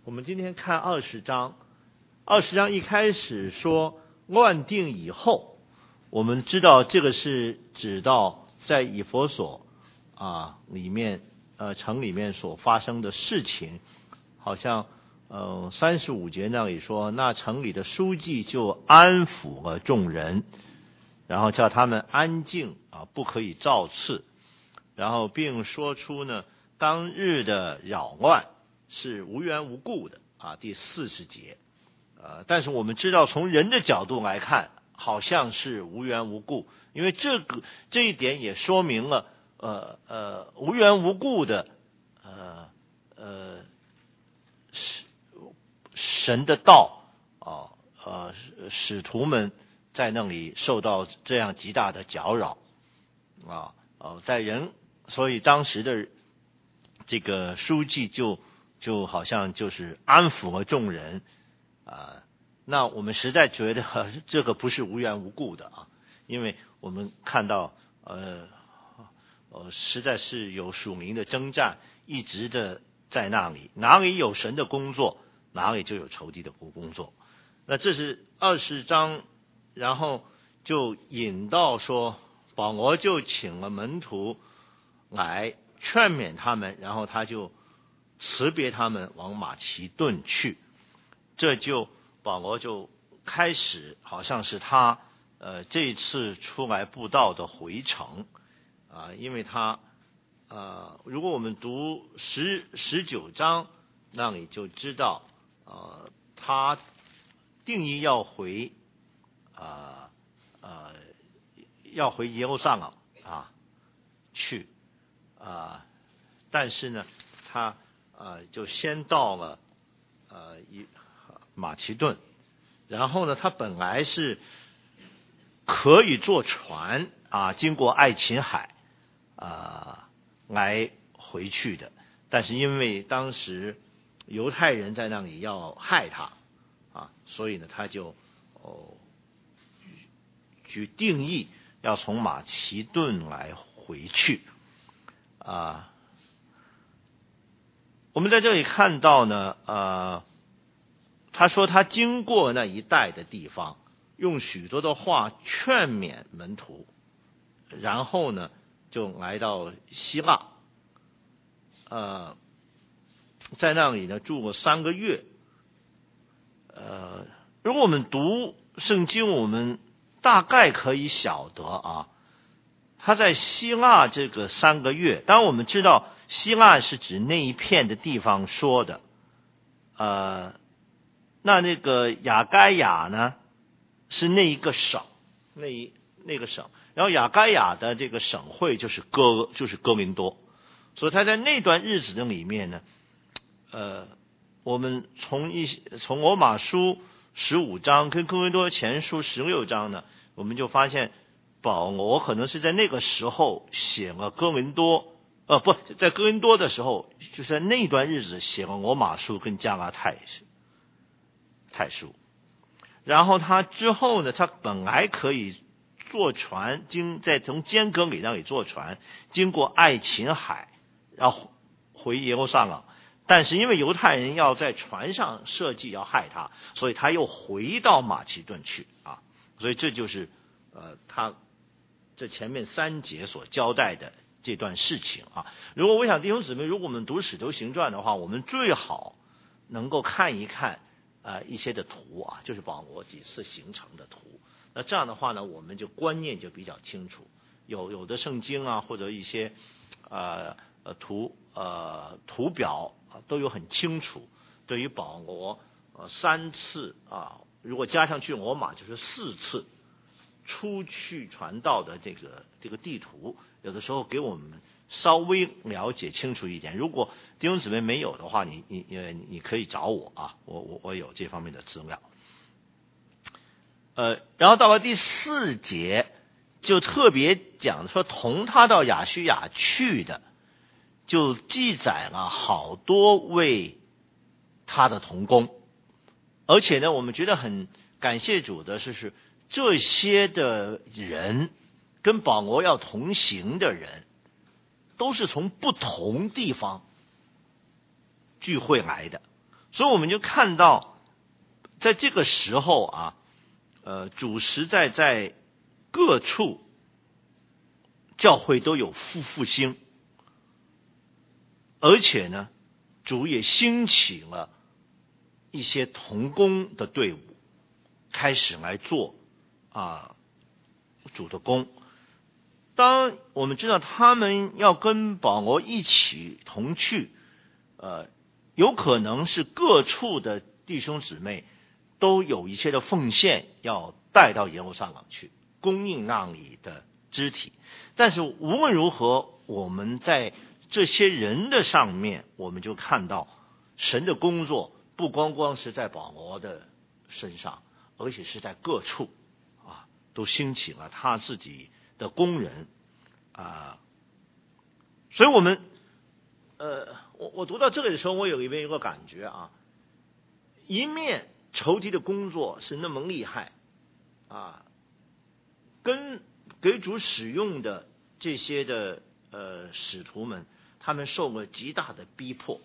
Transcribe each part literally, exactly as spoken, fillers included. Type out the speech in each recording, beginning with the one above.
我们今天看二十章，二十章一开始说乱定以后，我们知道这个是指到在以弗所啊里面呃城里面所发生的事情，好像呃三十五节那里说，那城里的书记就安抚了众人，然后叫他们安静啊，不可以造次，然后并说出呢当日的扰乱是无缘无故的啊，第四十节，呃，但是我们知道从人的角度来看，好像是无缘无故，因为这个这一点也说明了，呃呃，无缘无故的，呃呃，神的道啊，呃，使徒们在那里受到这样极大的搅扰啊，呃，在人，所以当时的这个书记就。就好像就是安抚了众人啊，那我们实在觉得、呃、这个不是无缘无故的啊，因为我们看到呃呃实在是有属灵的征战一直的在那里，哪里有神的工作，哪里就有仇敌的工作。那这是二十章，然后就引到说保罗就请了门徒来劝勉他们，然后他就辞别他们往马其顿去，这就保罗就开始好像是他呃这一次出来布道的回程啊、呃，因为他呃如果我们读十十九章，那你就知道呃他定义要回啊 呃, 呃要回耶路撒冷啊去啊、呃，但是呢他呃，就先到了呃一马其顿，然后呢，他本来是可以坐船啊，经过爱琴海啊来回去的，但是因为当时犹太人在那里要害他啊，所以呢，他就哦举定义要从马其顿来回去啊。我们在这里看到呢，呃，他说他经过那一带的地方，用许多的话劝勉门徒，然后呢，就来到希腊，呃，在那里呢住了三个月。呃，如果我们读圣经，我们大概可以晓得啊，他在希腊这个三个月，当然我们知道。希腊是指那一片的地方说的，呃，那那个亚该亚呢是那一个省，那一那个省，然后亚该亚的这个省会就是哥就是哥林多，所以他在那段日子的里面呢，呃，我们从一从罗马书十五章跟哥林多前书十六章呢，我们就发现保罗可能是在那个时候写了哥林多。呃，不在哥林多的时候，就是在那段日子写了罗马书跟加拉太太书，然后他之后呢，他本来可以坐船经在从坚革里那里坐船经过爱琴海，然后回耶路撒冷，但是因为犹太人要在船上设计要害他，所以他又回到马其顿去啊，所以这就是呃他这前面三节所交代的这段事情啊，如果我想弟兄姊妹，如果我们读《使徒行传》的话，我们最好能够看一看呃一些的图啊，就是保罗几次行程的图。那这样的话呢，我们就观念就比较清楚。有有的圣经啊，或者一些呃呃图呃图表啊，都有很清楚。对于保罗呃三次啊，如果加上去罗马就是四次。出去传道的这个这个地图，有的时候给我们稍微了解清楚一点。如果弟兄姊妹没有的话，你你你你可以找我啊，我我我有这方面的资料。呃，然后到了第四节，就特别讲说同他到亚细亚去的，就记载了好多位他的同工，而且呢，我们觉得很感谢主的是是。这些的人跟保罗要同行的人，都是从不同地方聚会来的， 所以我们就看到，在这个时候啊，呃，主实在在各处教会都有复复兴，而且呢，主也兴起了一些同工的队伍，开始来做啊主的工。当我们知道他们要跟保罗一起同去，呃，有可能是各处的弟兄姊妹都有一些的奉献要带到耶路撒冷去，供应那里的肢体。但是无论如何，我们在这些人的上面，我们就看到神的工作不光光是在保罗的身上，而且是在各处啊，都兴起了他自己的工人啊。所以我们呃，我我读到这里的时候，我有一边有个感觉啊，一面仇敌的工作是那么厉害啊，跟给主使用的这些的呃使徒们，他们受了极大的逼迫。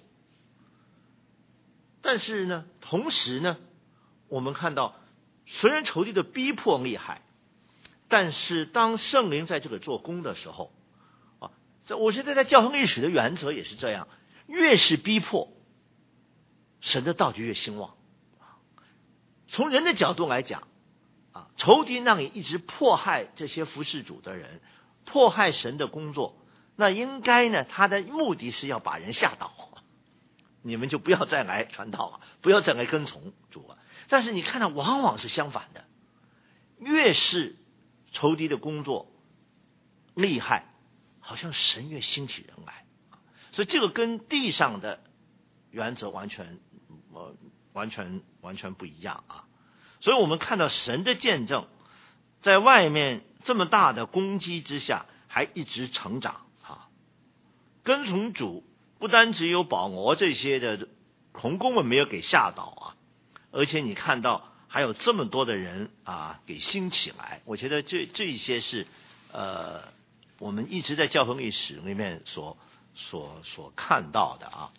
但是呢，同时呢，我们看到虽然仇敌的逼迫厉害，但是当圣灵在这个做工的时候啊，我觉得在教会历史的原则也是这样，越是逼迫，神的道就越兴旺。从人的角度来讲啊，仇敌那里一直迫害这些服侍主的人，迫害神的工作，那应该呢，他的目的是要把人吓倒，你们就不要再来传道了，不要再来跟从主了。但是你看到往往是相反的，越是仇敌的工作厉害，好像神越兴起人来。所以这个跟地上的原则完全呃完全完全不一样啊。所以我们看到神的见证在外面这么大的攻击之下还一直成长啊。跟从主不单只有保罗这些的同工们没有给吓倒啊，而且你看到还有这么多的人啊给兴起来。我觉得这这一些是呃我们一直在教会历史里面所所所看到的啊。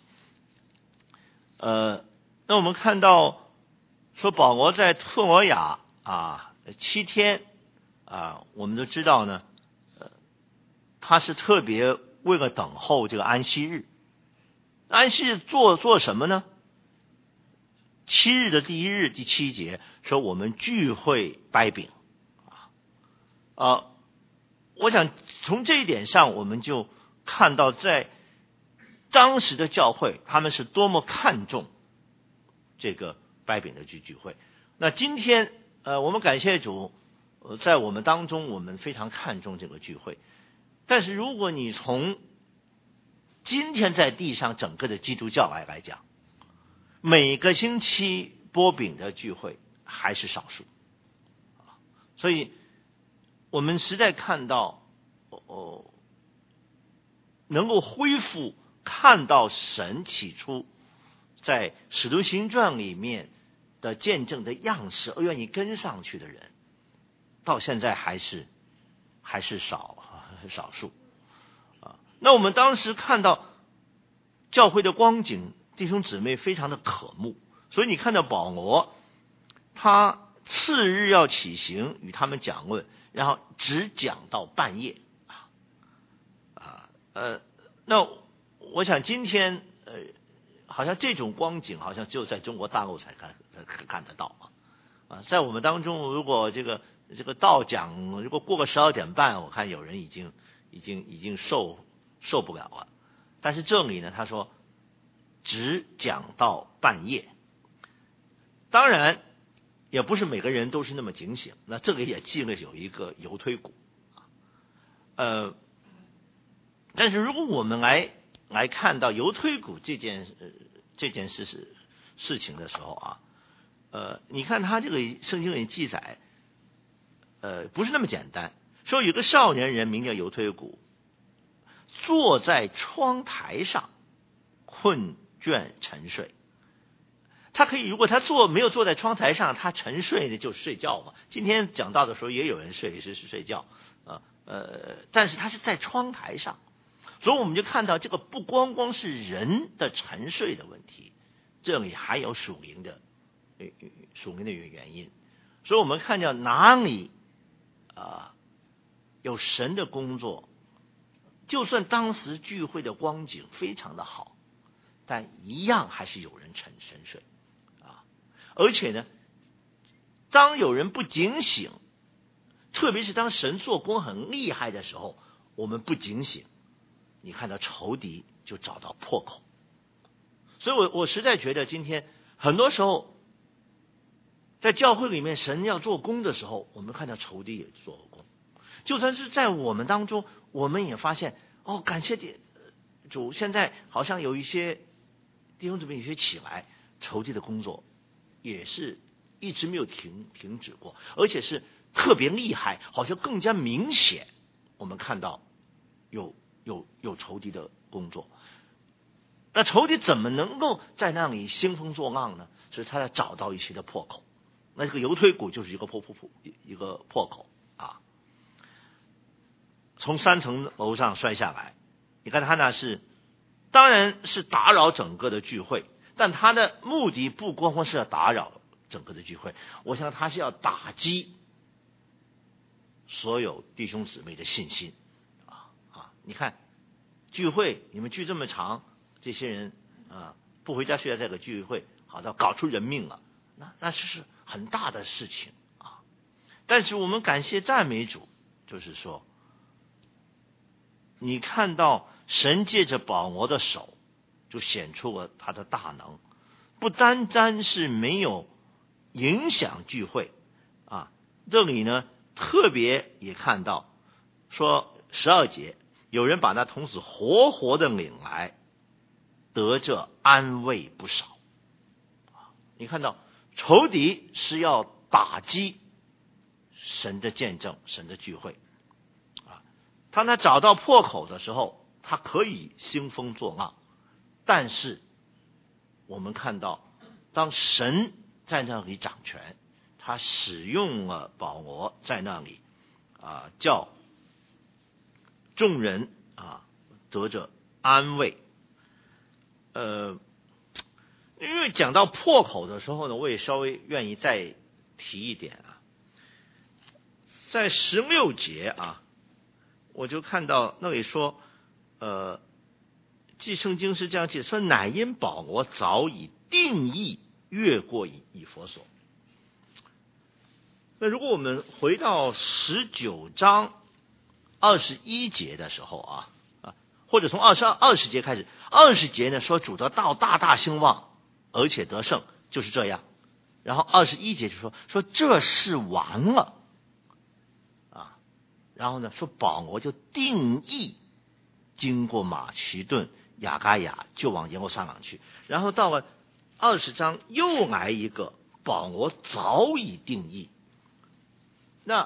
呃那我们看到说保罗在特罗亚啊七天啊，我们都知道呢，呃，他是特别为了等候这个安息日。安息日做做什么呢？七日的第一日第七节说我们聚会掰饼啊，呃，我想从这一点上我们就看到在当时的教会他们是多么看重这个掰饼的聚聚会。那今天呃，我们感谢主，呃，在我们当中我们非常看重这个聚会。但是如果你从今天在地上整个的基督教来来讲，每个星期拨饼的聚会还是少数。所以我们实在看到哦，能够恢复看到神起初在使徒行传里面的见证的样式而愿意跟上去的人，到现在还是还是少少数啊。那我们当时看到教会的光景，弟兄姊妹非常的渴慕，所以你看到保罗他次日要起行与他们讲论，然后只讲到半夜啊呃那我想今天呃好像这种光景好像只有在中国大陆才看才看得到啊啊，在我们当中，如果这个这个道讲，如果过个十二点半，我看有人已经已经已经受受不了了。但是这里呢，他说只讲到半夜，当然也不是每个人都是那么警醒。那这个也记了有一个犹推谷啊，呃，但是如果我们来来看到犹推谷这件呃这件事是事情的时候啊。呃，你看他这个圣经里记载，呃，不是那么简单。说有个少年人名叫犹推谷，坐在窗台上，困倦沉睡。他可以，如果他坐没有坐在窗台上，他沉睡呢就睡觉嘛。今天讲到的时候也有人睡是是睡觉啊，呃，但是他是在窗台上，所以我们就看到这个不光光是人的沉睡的问题， 这里还有属灵的属灵的原因。所以我们看见哪里啊、呃、有神的工作，就算当时聚会的光景非常的好，但一样还是有人沉沉睡啊。而且呢，当有人不警醒，特别是当神做工很厉害的时候，我们不警醒，你看到仇敌就找到破口。所以我我实在觉得今天很多时候在教会里面神要做工的时候，我们看到仇敌也做工。就算是在我们当中，我们也发现哦，感谢主，现在好像有一些弟兄姊妹有些起来，仇敌的工作也是一直没有停停止过，而且是特别厉害，好像更加明显。我们看到有有有仇敌的工作，那仇敌怎么能够在那里兴风作浪呢？所以他要找到一些的破口。那这个犹推谷就是一个破破破一个破口啊，从三层楼上摔下来。你看他那是当然是打扰整个的聚会，但他的目的不光光是要打扰整个的聚会，我想他是要打击所有弟兄姊妹的信心啊啊！你看聚会，你们聚这么长，这些人啊不回家睡觉，这个聚会好到搞出人命了，那那就是很大的事情啊！但是我们感谢赞美主，就是说，你看到神借着保罗的手，就显出了他的大能，不单单是没有影响聚会啊，这里呢特别也看到说十二节，有人把那童子活活的领来，得着安慰不少。你看到仇敌是要打击神的见证，神的聚会啊，当他找到破口的时候，他可以兴风作浪，但是我们看到当神在那里掌权，他使用了保罗在那里啊，叫众人啊得着安慰。呃，因为讲到破口的时候呢，我也稍微愿意再提一点啊，在十六节啊，我就看到那里说，呃，既圣经是这样记，说乃因保罗早已定义越过以以弗所。那如果我们回到十九章二十一节的时候啊啊，或者从二十二二十节开始，二十节呢说主的道大大兴旺，而且得胜，就是这样。然后二十一节就说说这事完了啊，然后呢说保罗就定义经过马其顿、雅该亚就往耶路撒冷去。然后到了二十章又来一个保罗早已定义，那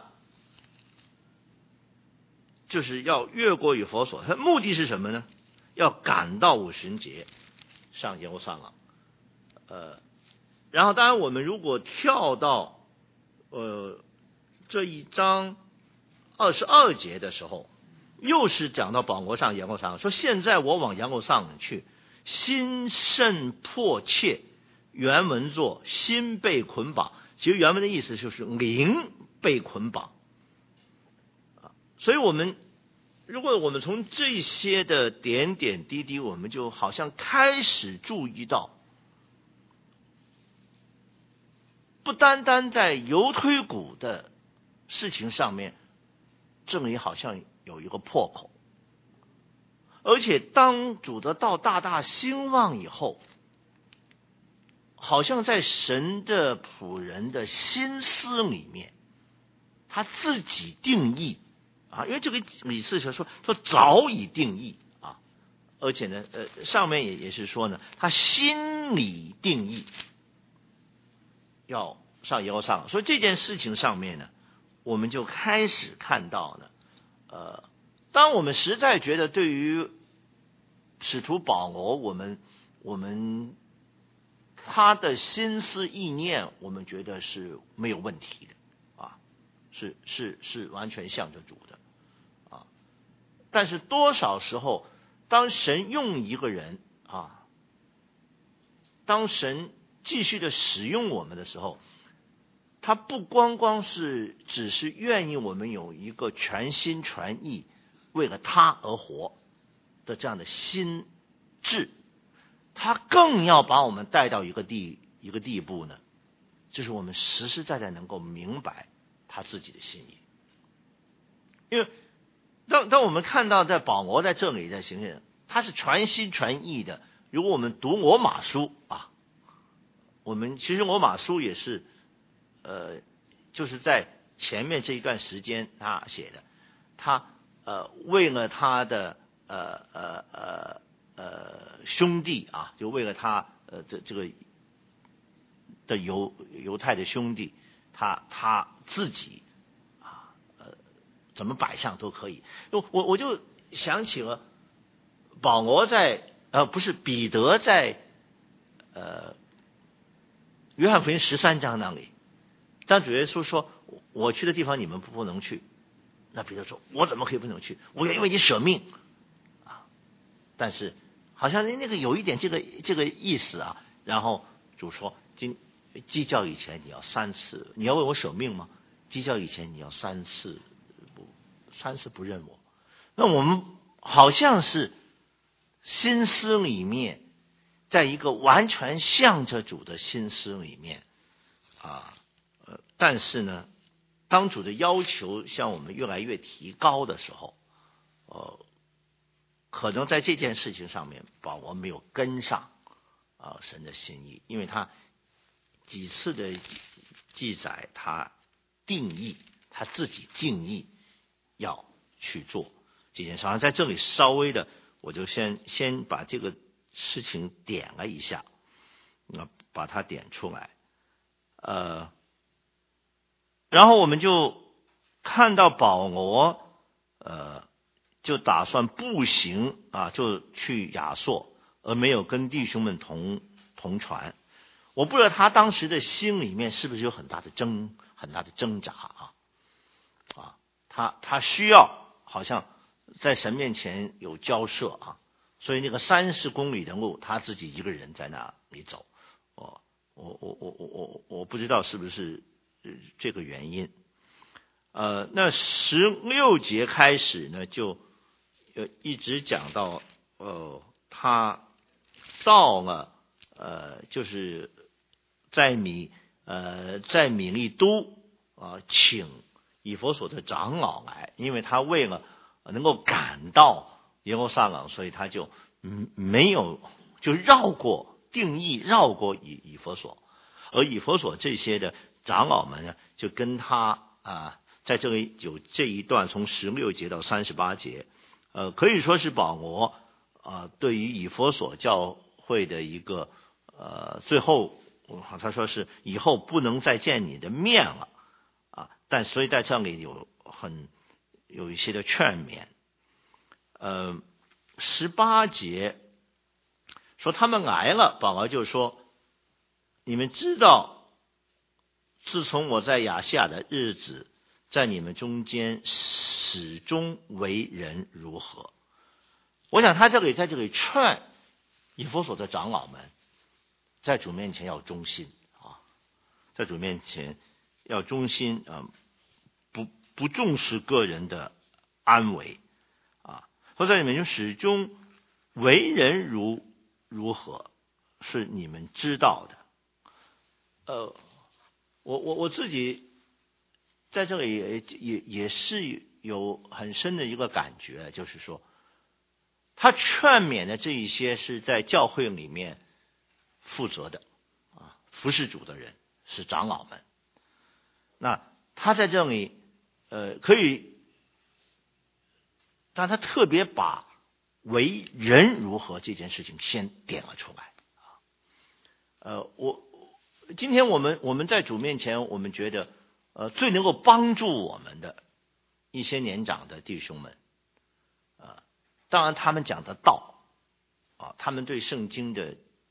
就是要越过以弗所，他目的是什么呢？要赶到五旬节上耶路撒冷。呃，然后当然我们如果跳到呃这一章二十二节的时候，又是讲到保罗上耶路撒冷，说现在我往耶路撒冷去，心甚迫切。原文作心被捆绑，其实原文的意思就是灵被捆绑。所以我们如果我们从这些的点点滴滴，我们就好像开始注意到，不单单在犹推谷的事情上面，这里好像有一个破口，而且当主的道大大兴旺以后，好像在神的仆人的心思里面，他自己定义啊，因为这个理事说说说早已定义啊，而且呢，呃，上面也也是说呢，他心里定义要上耶路撒冷，所以这件事情上面呢，我们就开始看到呢，呃，当我们实在觉得对于使徒保罗，我们我们他的心思意念，我们觉得是没有问题的啊，是是是完全向着主的啊。但是多少时候，当神用一个人啊， 当神继续的使用我们的时候，他不光光是只是愿意我们有一个全心全意为了他而活的这样的心智，他更要把我们带到一个地一个地步呢，就是我们实实在在能够明白他自己的心意。因为当当我们看到在保罗在这里的形象，他是全心全意的。如果我们读罗马书啊，我们其实罗马书也是呃就是在前面这一段时间他写的，他呃为了他的呃呃呃呃兄弟啊，就为了他呃这这个的犹犹太的兄弟，他他自己啊呃怎么摆上都可以。我我就想起了保罗在呃不是彼得在呃约翰福音十三章那里，当主耶稣说我去的地方你们不能去，那彼得说我怎么可以不能去，我愿意为你舍命啊。但是好像那个有一点这个这个意思啊。然后主说今鸡叫以前你要三次，你要为我舍命吗？鸡叫以前你要三次不三次不认我。那我们好像是心思里面，在一个完全向着主的心思里面啊，呃，但是呢，当主的要求向我们越来越提高的时候，呃，可能在这件事情上面，保罗没有跟上啊神的心意，因为他几次的记载，他定义他自己定义要去做这件事。好像在这里稍微的，我就先先把这个事情点了一下，啊，把它点出来，呃，然后我们就看到保罗，呃，就打算步行啊，就去亚朔，而没有跟弟兄们同同船。我不知道他当时的心里面是不是有很大的挣很大的挣扎啊啊，他他需要好像在神面前有交涉啊，所以那个三十公里的路他自己一个人在那里走。我我我我我我我不知道是不是这个原因。呃，那十六节开始呢，就呃一直讲到呃他到了呃就是在米呃在米利都啊、呃、请以弗所的长老来，因为他为了能够赶到耶路撒冷，所以他就嗯没有就绕过定义绕过以以弗所，而以弗所这些的长老们呢，就跟他啊。在这里有这一段从十六节到三十八节，呃，可以说是保罗啊、呃、对于以弗所教会的一个呃最后他说是以后不能再见你的面了啊，但所以在这里有很有一些的劝勉。呃，十八节说他们来了，保罗就说你们知道，自从我在亚细亚的日子，在你们中间始终为人如何。我想他这里在这里劝以弗所的长老们在主面前要忠心啊，在主面前要忠心啊，不不重视个人的安危啊，或者你们就始终为人如如何是你们知道的。呃，我我我自己在这里也也也是有很深的一个感觉，就是说他劝勉的这一些是在教会里面负责的啊，服侍主的人是长老们。那他在这里呃可以，但他特别把为人如何这件事情先点了出来啊。呃，我今天我们我们在主面前，我们觉得呃最能够帮助我们的一些年长的弟兄们啊，当然他们讲的道啊，他们对圣经的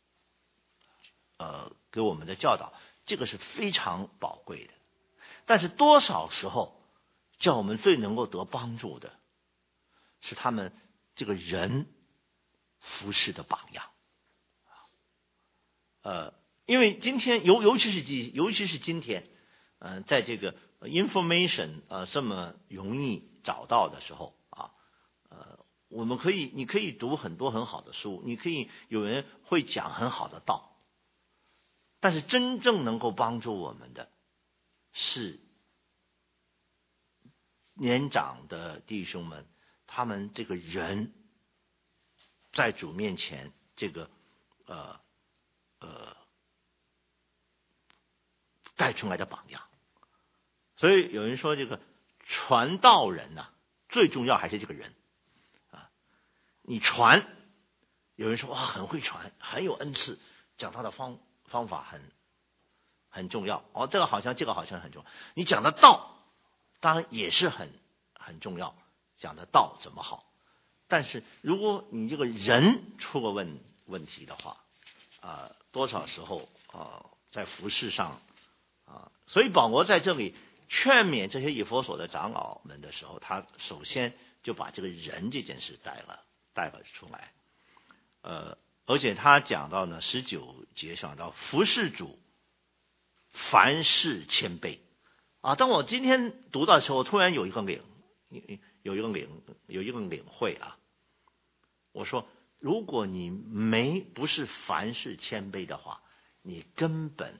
呃给我们的教导，这个是非常宝贵的。但是多少时候叫我们最能够得帮助的是他们这个人服侍的榜样。 呃，因为今天尤尤其是今尤其是今天，嗯、呃，在这个 information 呃这么容易找到的时候啊，呃，我们可以你可以读很多很好的书，你可以有人会讲很好的道，但是真正能够帮助我们的是年长的弟兄们，他们这个人在主面前这个呃呃带出来的榜样。所以有人说这个传道人呐、啊，最重要还是这个人啊。你传，有人说哇很会传，很有恩赐，讲他的方方法很很重要哦，这个好像这个好像很重要。你讲的道当然也是很很重要，讲的道怎么好。但是如果你这个人出了问问题的话，啊、呃，多少时候啊、呃，在服事上啊、呃，所以保罗在这里劝勉这些以弗所的长老们的时候，他首先就把这个人这件事带了带了出来，呃，而且他讲到呢十九节讲到服事主，凡事谦卑啊。当我今天读到的时候，我突然有一个领。有一个领有一个领会啊，我说，如果你没不是凡事谦卑的话，你根本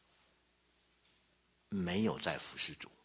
没有在服侍主。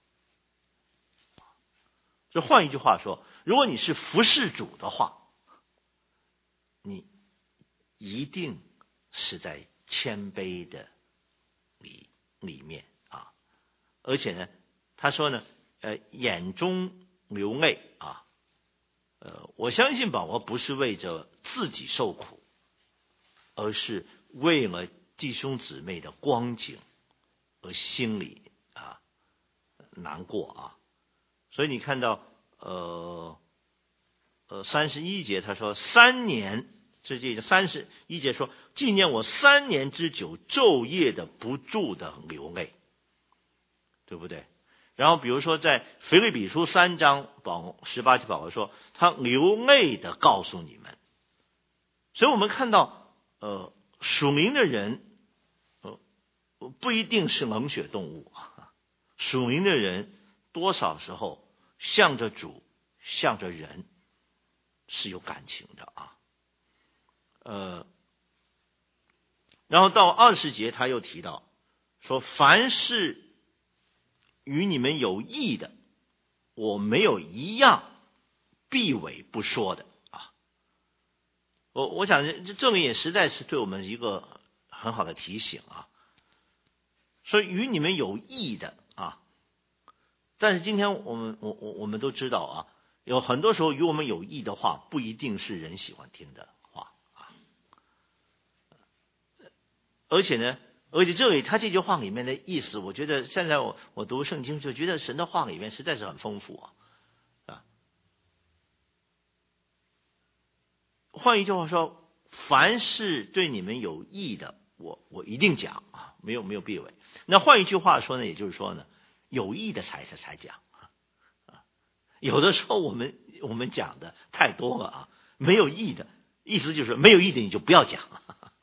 这换一句话说，如果你是服侍主的话，你一定是在谦卑的里里面啊。而且呢，他说呢，呃，眼中流泪啊。呃，我相信保罗不是为着自己受苦，而是为了弟兄姊妹的光景而心里啊难过啊。所以你看到呃呃三十一节他说三年，这这三十一节说纪念我三年之久，昼夜的不住的流泪，对不对？然后比如说在腓立比书三章保十八节保罗说他流泪的告诉你们。所以我们看到呃属灵的人呃不一定是冷血动物，属灵的人多少时候向着主向着人是有感情的啊。呃然后到二十节他又提到说凡是与你们有益的，我没有一样避讳不说的啊。我我想这这里也实在是对我们一个很好的提醒啊。所以与你们有益的啊，但是今天我们我我我们都知道啊，有很多时候与我们有益的话，不一定是人喜欢听的话啊。而且呢。而且这里他这句话里面的意思，我觉得现在我我读圣经就觉得神的话里面实在是很丰富啊。啊，换一句话说，凡是对你们有益的，我我一定讲啊，没有没有避讳。那换一句话说呢，也就是说呢，有益的才才才讲啊。有的时候我们我们讲的太多了啊，没有益的，意思就是没有益的你就不要讲了。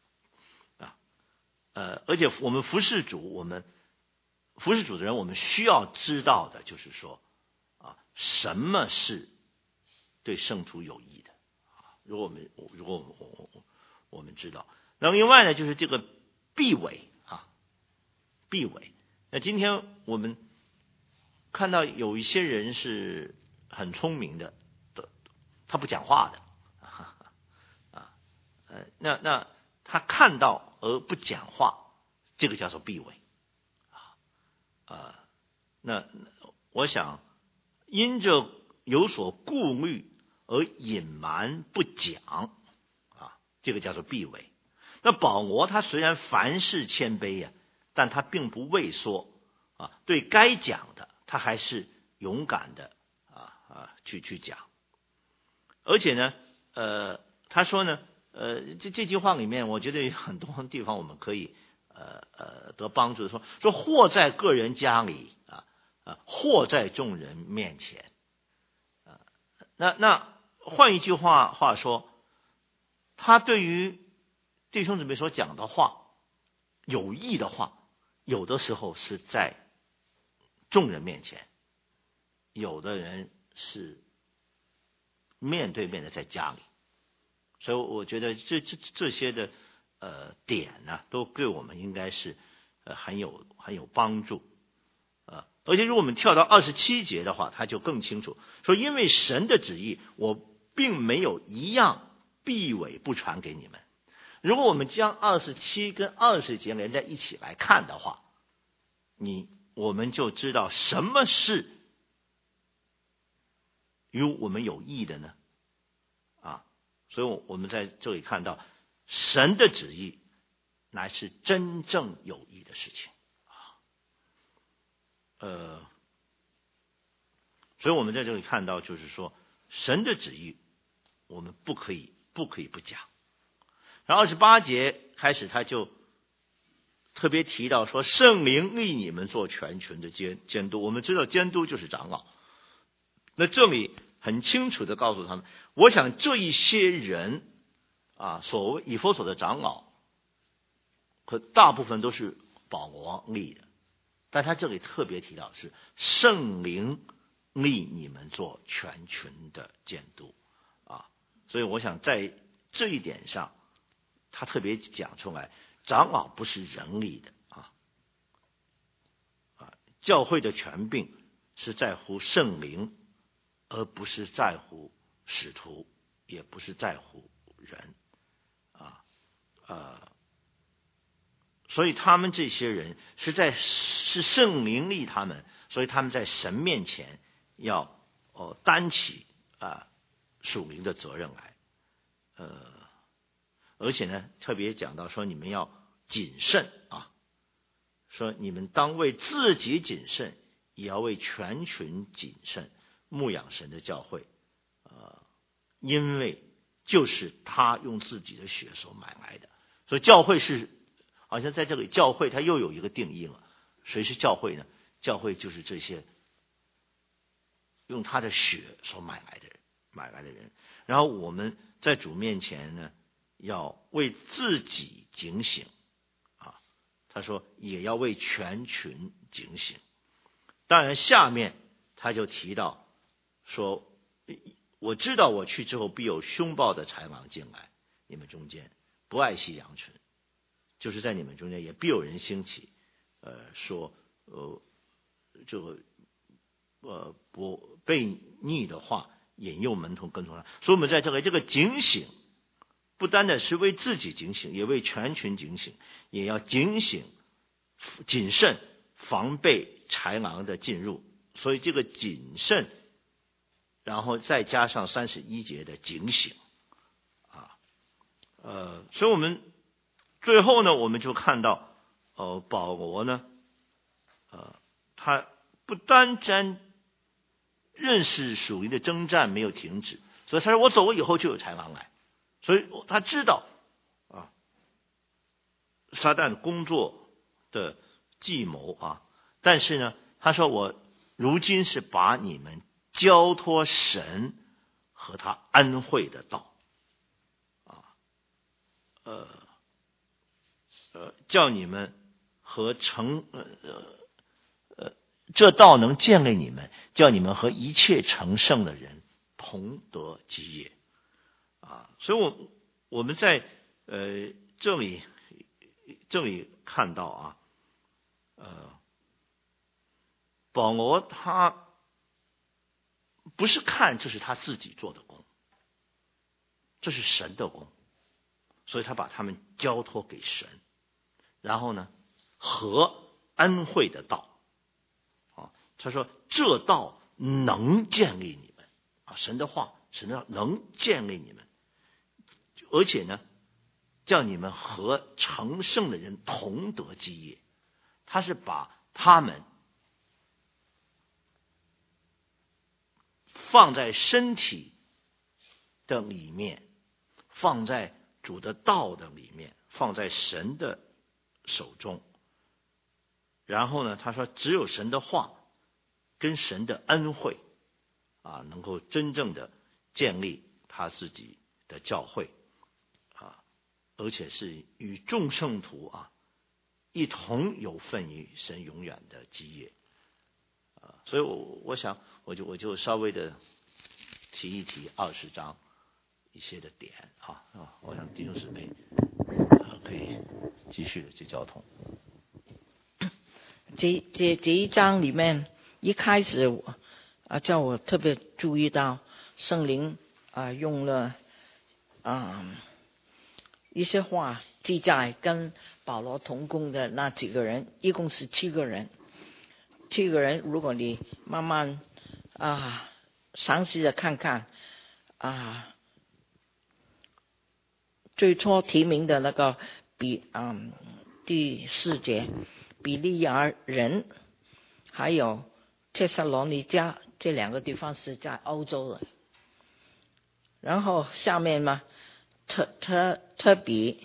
呃，而且我们服侍主，我们服侍主的人，我们需要知道的就是说，啊，什么是对圣徒有益的啊？如果我们如果我们我我我们知道，那另外呢，就是这个避讳啊，避讳。那今天我们看到有一些人是很聪明的，他不讲话的啊，呃，那那。他看到而不讲话，这个叫做避讳啊。呃，那我想因着有所顾虑而隐瞒不讲啊，这个叫做避讳。那保罗他虽然凡事谦卑呀、啊，但他并不畏缩啊，对该讲的他还是勇敢的啊啊去去讲。而且呢，呃，他说呢。呃，这这句话里面，我觉得有很多地方我们可以呃呃得帮助。说说或在个人家里啊啊，或在众人面前啊。那那换一句话话说，他对于弟兄姊妹所讲的话有益的话，有的时候是在众人面前，有的人是面对面的在家里，所以我觉得这这这些的呃点呢，都对我们应该是呃很有很有帮助。呃，而且如果我们跳到二十七节的话，他就更清楚说，因为神的旨意，我并没有一样避讳不传给你们。如果我们将二十七跟二十节连在一起来看的话，你我们就知道什么是与我们有益的呢？啊，所以我们在这里看到神的旨意乃是真正有益的事情啊。呃，所以我们在这里看到，就是说神的旨意我们不可以不可以不讲。然后二十八节开始，他就特别提到说，圣灵立你们做全群的监监督。我们知道监督就是长老，那这里很清楚的告诉他们，我想这一些人啊，所谓以弗所的长老，可大部分都是保罗立的，但他这里特别提到是圣灵立你们做全群的监督啊，所以我想在这一点上，他特别讲出来，长老不是人立的啊，啊，教会的权柄是在乎圣灵，而不是在乎使徒，也不是在乎人啊，呃，所以他们这些人是在是圣灵立他们，所以他们在神面前要哦担起啊属灵的责任来，呃。而且呢，特别讲到说，你们要谨慎啊，说你们当为自己谨慎，也要为全群谨慎，牧养神的教会，呃，因为就是他用自己的血所买来的。所以教会是，好像在这里教会它又有一个定义了。谁是教会呢？教会就是这些用他的血所买来的人，买来的人。然后我们在主面前呢，要为自己警醒啊，他说也要为全群警醒。当然下面他就提到说，我知道我去之后必有凶暴的豺狼进来你们中间，不爱惜羊群，就是在你们中间也必有人兴起呃说呃这个呃不悖逆的话引诱门徒跟从他。所以我们在这里这个警醒不单单是为自己警醒，也为全群警醒，也要警醒谨慎防备豺狼的进入。所以这个谨慎，然后再加上三十一节的警醒啊，呃，所以我们最后呢，我们就看到呃保罗呢，呃，他不单单认识属灵的征战没有停止，所以他说我走了以后就有豺狼来。所以他知道啊，撒旦工作的计谋啊，但是呢，他说我如今是把你们交托神和他恩惠的道啊，呃呃，叫你们和成呃呃这道能建立你们，叫你们和一切成圣的人同得基业。啊，所以我我们在呃这里这里看到啊，呃，保罗他不是看这是他自己做的工，这是神的工，所以他把他们交托给神，然后呢和恩惠的道啊，他说这道能建立你们啊，神的话，神的道能建立你们。而且呢，叫你们和成圣的人同得基业。他是把他们放在身体的里面，放在主的道的里面，放在神的手中。然后呢，他说只有神的话跟神的恩惠啊，能够真正的建立他自己的教会。而且是与众圣徒啊一同有份于神永远的基业啊。所以我我想我就我就稍微的提一提二十章一些的点啊啊，我想弟兄姊妹啊可以继续的去交通。 这这这一章里面一开始我啊叫我特别注意到圣灵啊用了啊一些话记载跟保罗同工的那几个人，一共是七个人。七个人，如果你慢慢啊详细的看看啊，最初提名的那个比嗯第四节，比利亚人还有帖撒罗尼迦这两个地方是在欧洲的。然后下面嘛，特特特比，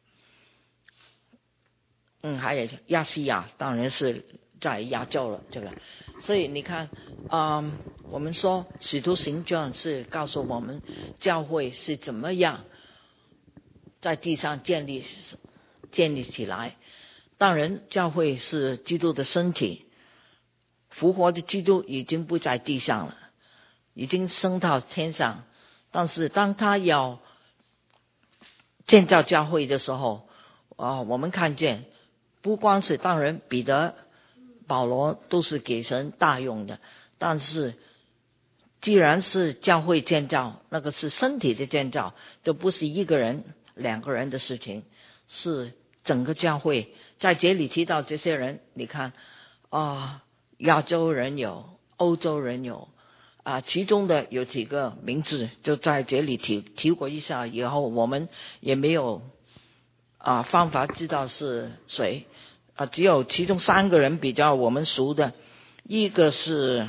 嗯，还有亚细亚，当然是在亚洲了。这个，所以你看，嗯，我们说使徒行传是告诉我们教会是怎么样在地上建立建立起来。当然，教会是基督的身体，复活的基督已经不在地上了，已经升到天上。但是当他要建造教会的时候，啊，我们看见不光是当然彼得、保罗都是给神大用的，但是既然是教会建造，那个是身体的建造，都不是一个人、两个人的事情，是整个教会。在这里提到这些人，你看啊，亚洲人有，欧洲人有。啊，其中的有几个名字就在这里提提过一下，以后我们也没有啊方法知道是谁啊，只有其中三个人比较我们熟的，一个是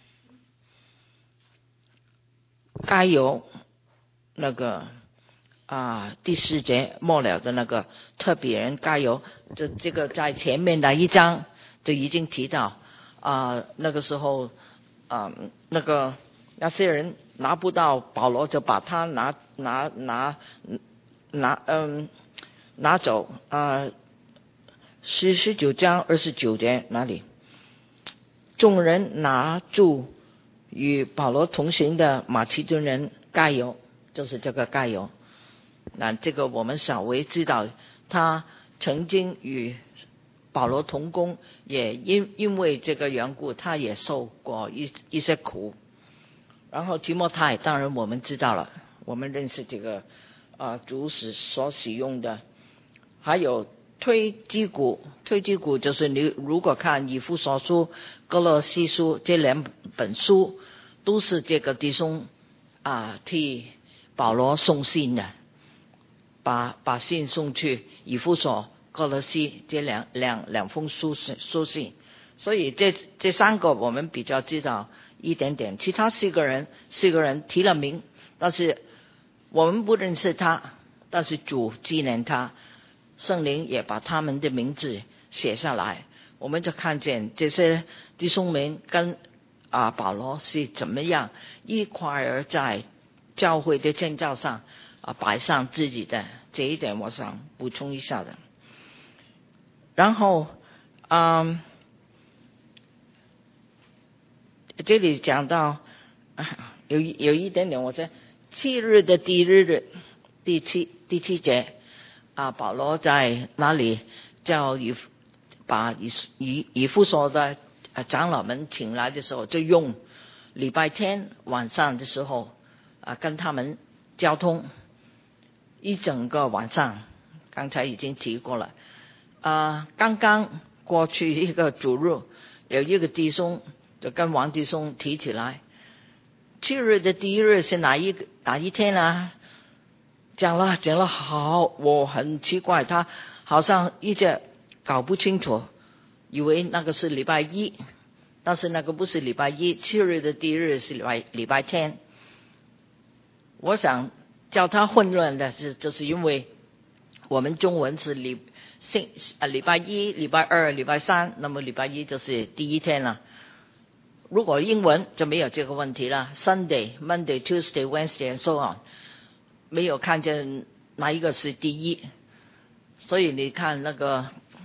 该有那个啊第四节末了的那个特别人该有，这这个在前面的一章就已经提到啊，那个时候。啊、呃，那个那些人拿不到保罗，就把他拿拿拿拿嗯拿走啊。十十九章二十九节哪里？众人拿住与保罗同行的马其顿人该有，就是这个该有。那这个我们稍微知道，他曾经与保罗同工，也因因为这个缘故，他也受过一一些苦。然后提摩太，当然我们知道了，我们认识这个啊主使所使用的，还有推基古，推基古就是你如果看以弗所书、哥罗西书这两本书，都是这个弟兄啊替保罗送信的，把把信送去以弗所。哥罗西这两两两封书书信，所以这这三个我们比较知道一点点，其他四个人四个人提了名，但是我们不认识他，但是主纪念他，圣灵也把他们的名字写下来，我们就看见这些弟兄们跟啊保罗是怎么样一块儿在教会的建造上啊摆上自己的，这一点我想补充一下的。然后，嗯，这里讲到有有一点点，我说七日的第一日的第七第七节啊，保罗在那里叫以把以以以弗所的长老们请来的时候，就用礼拜天晚上的时候啊跟他们交通一整个晚上，刚才已经提过了。啊，刚刚过去一个主日，有一个弟兄就跟王弟兄提起来，七日的第一日是哪一个哪一天啊？讲了讲了好，我很奇怪，他好像一直搞不清楚，以为那个是礼拜一，但是那个不是礼拜一，七日的第一日是礼拜礼拜天。我想叫他混乱的是，就是因为我们中文是礼。星啊，礼拜一、礼拜二、礼拜三，那么礼拜一就是第一天了。如果英文就没有这个问题了 ，Sunday、Monday、Tuesday、Wednesday and so on， 没有看见哪一个是第一。所以你看那个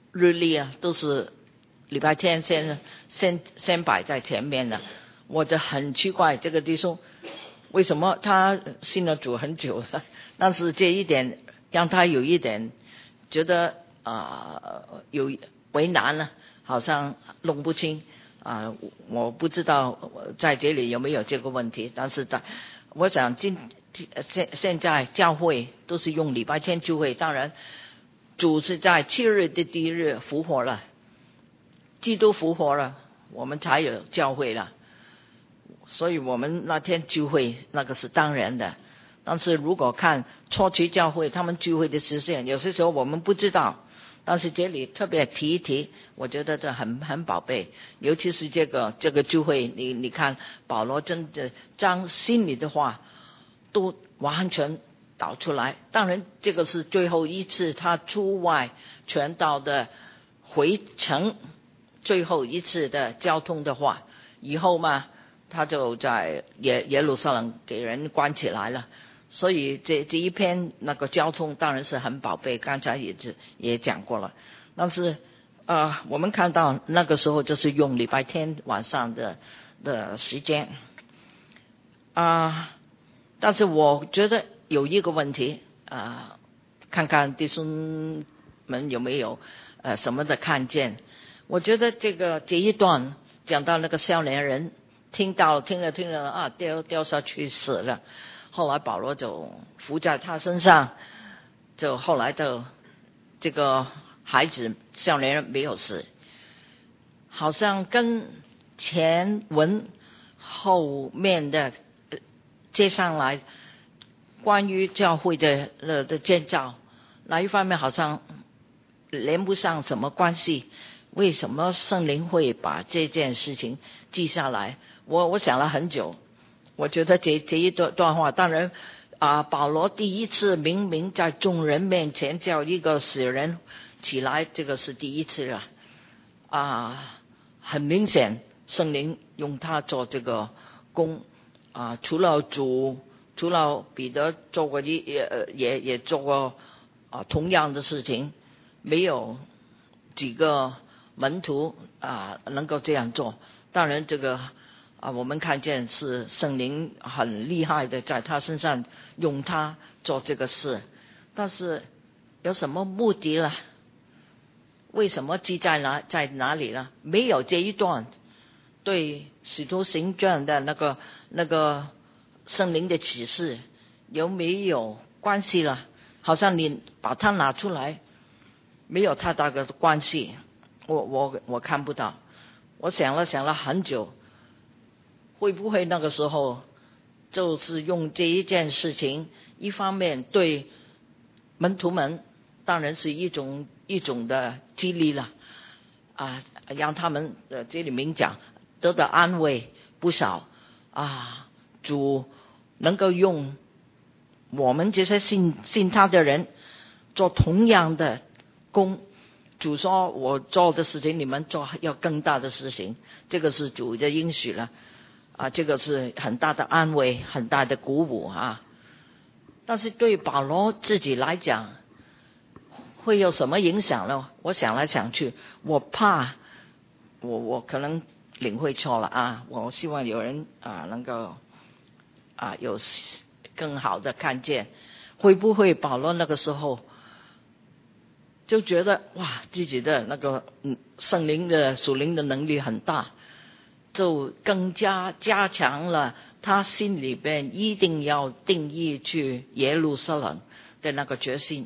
日历啊，都是礼拜天先先先摆在前面的。我就很奇怪，这个弟兄为什么他信了主很久了，但是这一点让他有一点觉得啊、呃、有为难了，好像弄不清啊、呃。我不知道在这里有没有这个问题，但是的，我想今现现在教会都是用礼拜天聚会，当然主是在七日的第一日复活了，基督复活了，我们才有教会了。所以我们那天聚会那个是当然的，但是如果看初期教会他们聚会的时间，有些时候我们不知道，但是这里特别提一提，我觉得这很很宝贝，尤其是这个这个聚会，你你看保罗真的将心里的话都完全导出来。当然这个是最后一次他出外传道的回程，最后一次的交通的话，以后嘛他就在耶耶路撒冷给人关起来了，所以这这一篇那个交通当然是很宝贝，刚才也也讲过了。但是呃，我们看到那个时候就是用礼拜天晚上的的时间啊、呃，但是我觉得有一个问题啊、呃，看看弟兄们有没有呃什么的看见。我觉得这个这一段讲到那个少年人。听到听了听了啊，掉掉下去死了。后来保罗就伏在他身上，就后来的这个孩子少年人没有死，好像跟前文后面的接上来关于教会的的的建造，哪一方面好像连不上什么关系？为什么圣灵会把这件事情记下来？我我想了很久，我觉得这这一段段话，当然啊，保罗第一次明明在众人面前叫一个死人起来，这个是第一次了啊，很明显圣灵用他做这个工啊，除了主，除了彼得做过一也也也做过啊同样的事情，没有几个门徒啊能够这样做。当然这个啊我们看见是圣灵很厉害的在他身上用他做这个事，但是有什么目的呢？为什么记在哪在哪里呢？没有这一段对使徒行传的那个那个圣灵的启示有没有关系了？好像你把它拿出来没有太大的关系，我我我看不到。我想了想了很久，会不会那个时候就是用这一件事情，一方面对门徒们当然是一种一种的激励了啊，让他们呃这里明讲得到安慰不少啊，主能够用我们这些信信他的人做同样的工。主说我做的事情你们做要更大的事情，这个是主的应许了啊，这个是很大的安慰，很大的鼓舞啊。但是对保罗自己来讲会有什么影响呢？我想来想去，我怕我我可能领会错了啊，我希望有人啊能够啊有更好的看见，会不会保罗那个时候就觉得哇，自己的那个嗯圣灵的属灵的能力很大，就更加加强了他心里边一定要定义去耶路撒冷的那个决心。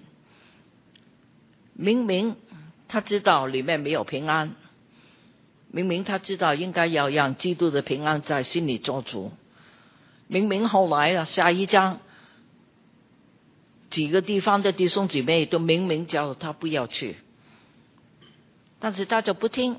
明明他知道里面没有平安，明明他知道应该要让基督的平安在心里做主，明明后来啊下一章几个地方的弟兄姐妹都明明叫他不要去，但是他就不听。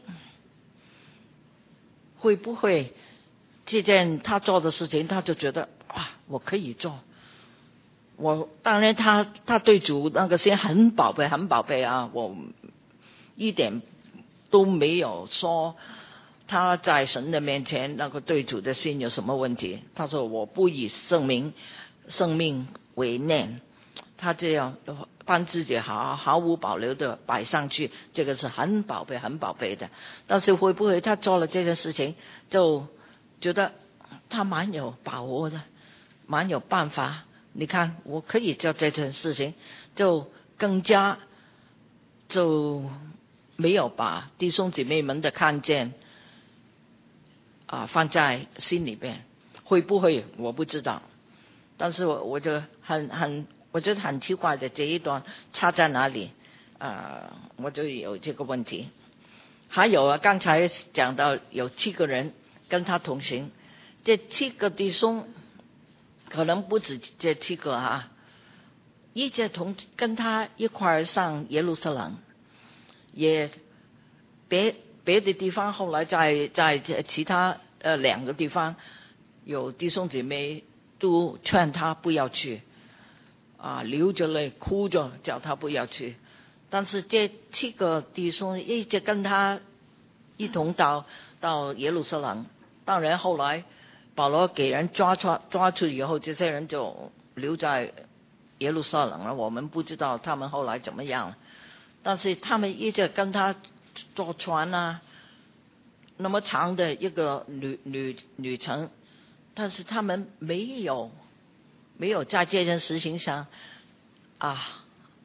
会不会这件他做的事情他就觉得哇我可以做，我当然他他对主那个心很宝贝很宝贝啊，我一点都没有说他在神的面前那个对主的心有什么问题。他说我不以生命生命为念，他这样把自己毫毫无保留的摆上去，这个是很宝贝很宝贝的。但是会不会他做了这件事情就觉得他蛮有把握的，蛮有办法，你看我可以做这件事情，就更加就没有把弟兄姐妹们的看见啊放在心里边。会不会我不知道，但是我我就很很我觉得很奇怪的，这一段差在哪里啊、呃？我就有这个问题。还有啊，刚才讲到有七个人跟他同行，这七个弟兄可能不止这七个啊，一直同跟他一块上耶路撒冷，也别别的地方后来在在其他呃两个地方有弟兄姐妹都劝他不要去啊，流着泪哭着叫他不要去。但是这七个弟兄一直跟他一同到到耶路撒冷。当然后来保罗给人抓抓抓住以后，这些人就留在耶路撒冷了，我们不知道他们后来怎么样了。但是他们一直跟他坐船啊，那么长的一个旅旅旅程，但是他们没有没有在这件事情上啊，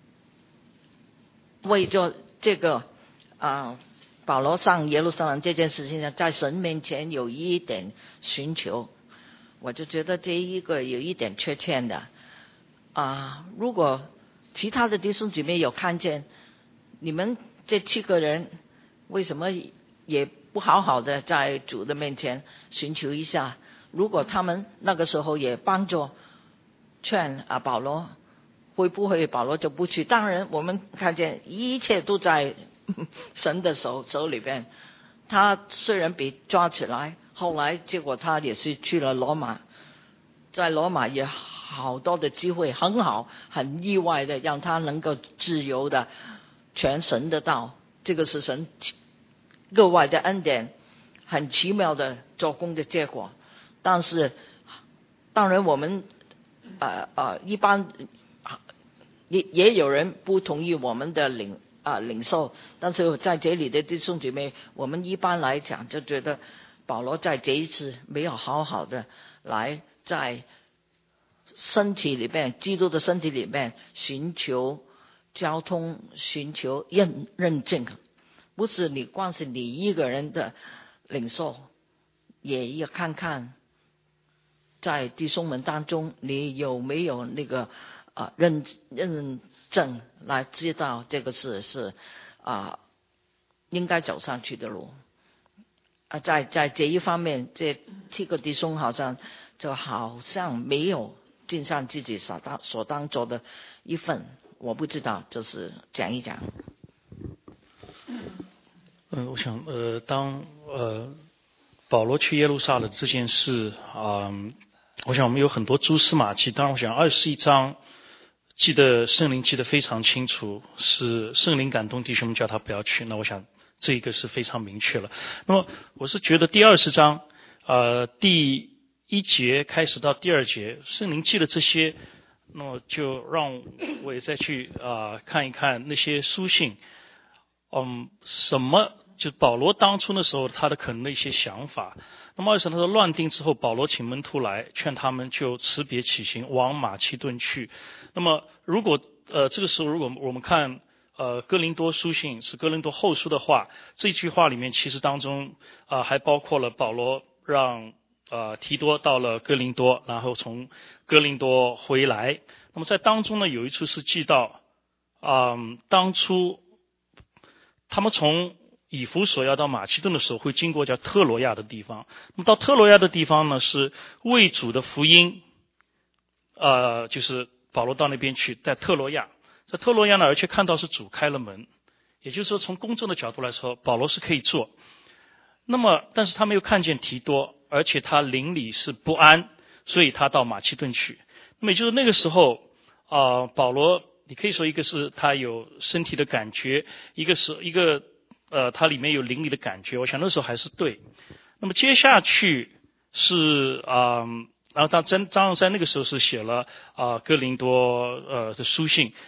为着这个啊保罗上耶路撒冷这件事情上，在神面前有一点寻求，我就觉得这一个有一点缺欠的啊。如果其他的弟兄姐妹有看见你们这七个人为什么也不好好的在主的面前寻求一下，如果他们那个时候也帮助劝啊保罗，会不会保罗就不去？当然我们看见一切都在神的手手里边。他虽然被抓起来，后来结果他也是去了罗马，在罗马也好多的机会，很好很意外的让他能够自由的传神的道，这个是神格外的恩典，很奇妙的做工的结果。但是当然我们呃呃一般也也有人不同意我们的领啊、呃、领受，但是在这里的弟兄姐妹，我们一般来讲就觉得保罗在这一次没有好好的来在身体里面，基督的身体里面寻求交通，寻求认认证，不是你光是你一个人的领受，也要看看在弟兄们当中你有没有那个啊认认证来知道这个是是啊应该走上去的路啊。在在这一方面，这七个弟兄好像就好像没有尽上自己所当所当做的一份，我不知道，就是讲一讲。 嗯、呃，我想呃，当呃保罗去耶路撒冷这件事啊、呃，我想我们有很多蛛丝马迹。当然，我想二十一章记得圣灵记得非常清楚，是圣灵感动弟兄们叫他不要去。那我想这个是非常明确了。那么我是觉得第二十章呃第一节开始到第二节，圣灵记的这些，那么就让我也再去啊、呃、看一看那些书信。嗯，什么就保罗当初的时候他的可能的一些想法。那么二十他说乱定之后，保罗请门徒来劝他们就辞别起行往马其顿去。那么如果呃这个时候如果我们看呃哥林多书信是哥林多后书的话，这句话里面其实当中啊、呃、还包括了保罗让呃提多到了哥林多，然后从哥林多回来。那么在当中呢有一处是记到啊、呃、当初他们从以弗所要到马其顿的时候会经过叫特罗亚的地方。那么到特罗亚的地方呢，是为主的福音呃，就是保罗到那边去，在特罗亚，在特罗亚呢，而且看到是主开了门，也就是说从公正的角度来说，保罗是可以做。那么但是他没有看见提多，而且他灵里是不安，所以他到马其顿去。那么也就是那个时候啊、呃，保罗你可以说一个是他有身体的感觉，一个是一个呃他里面有灵里的感觉，我想那时候还是对。那么接下去是啊、呃，然后他张张荣山那个时候是写了啊、呃、哥林多呃的书信。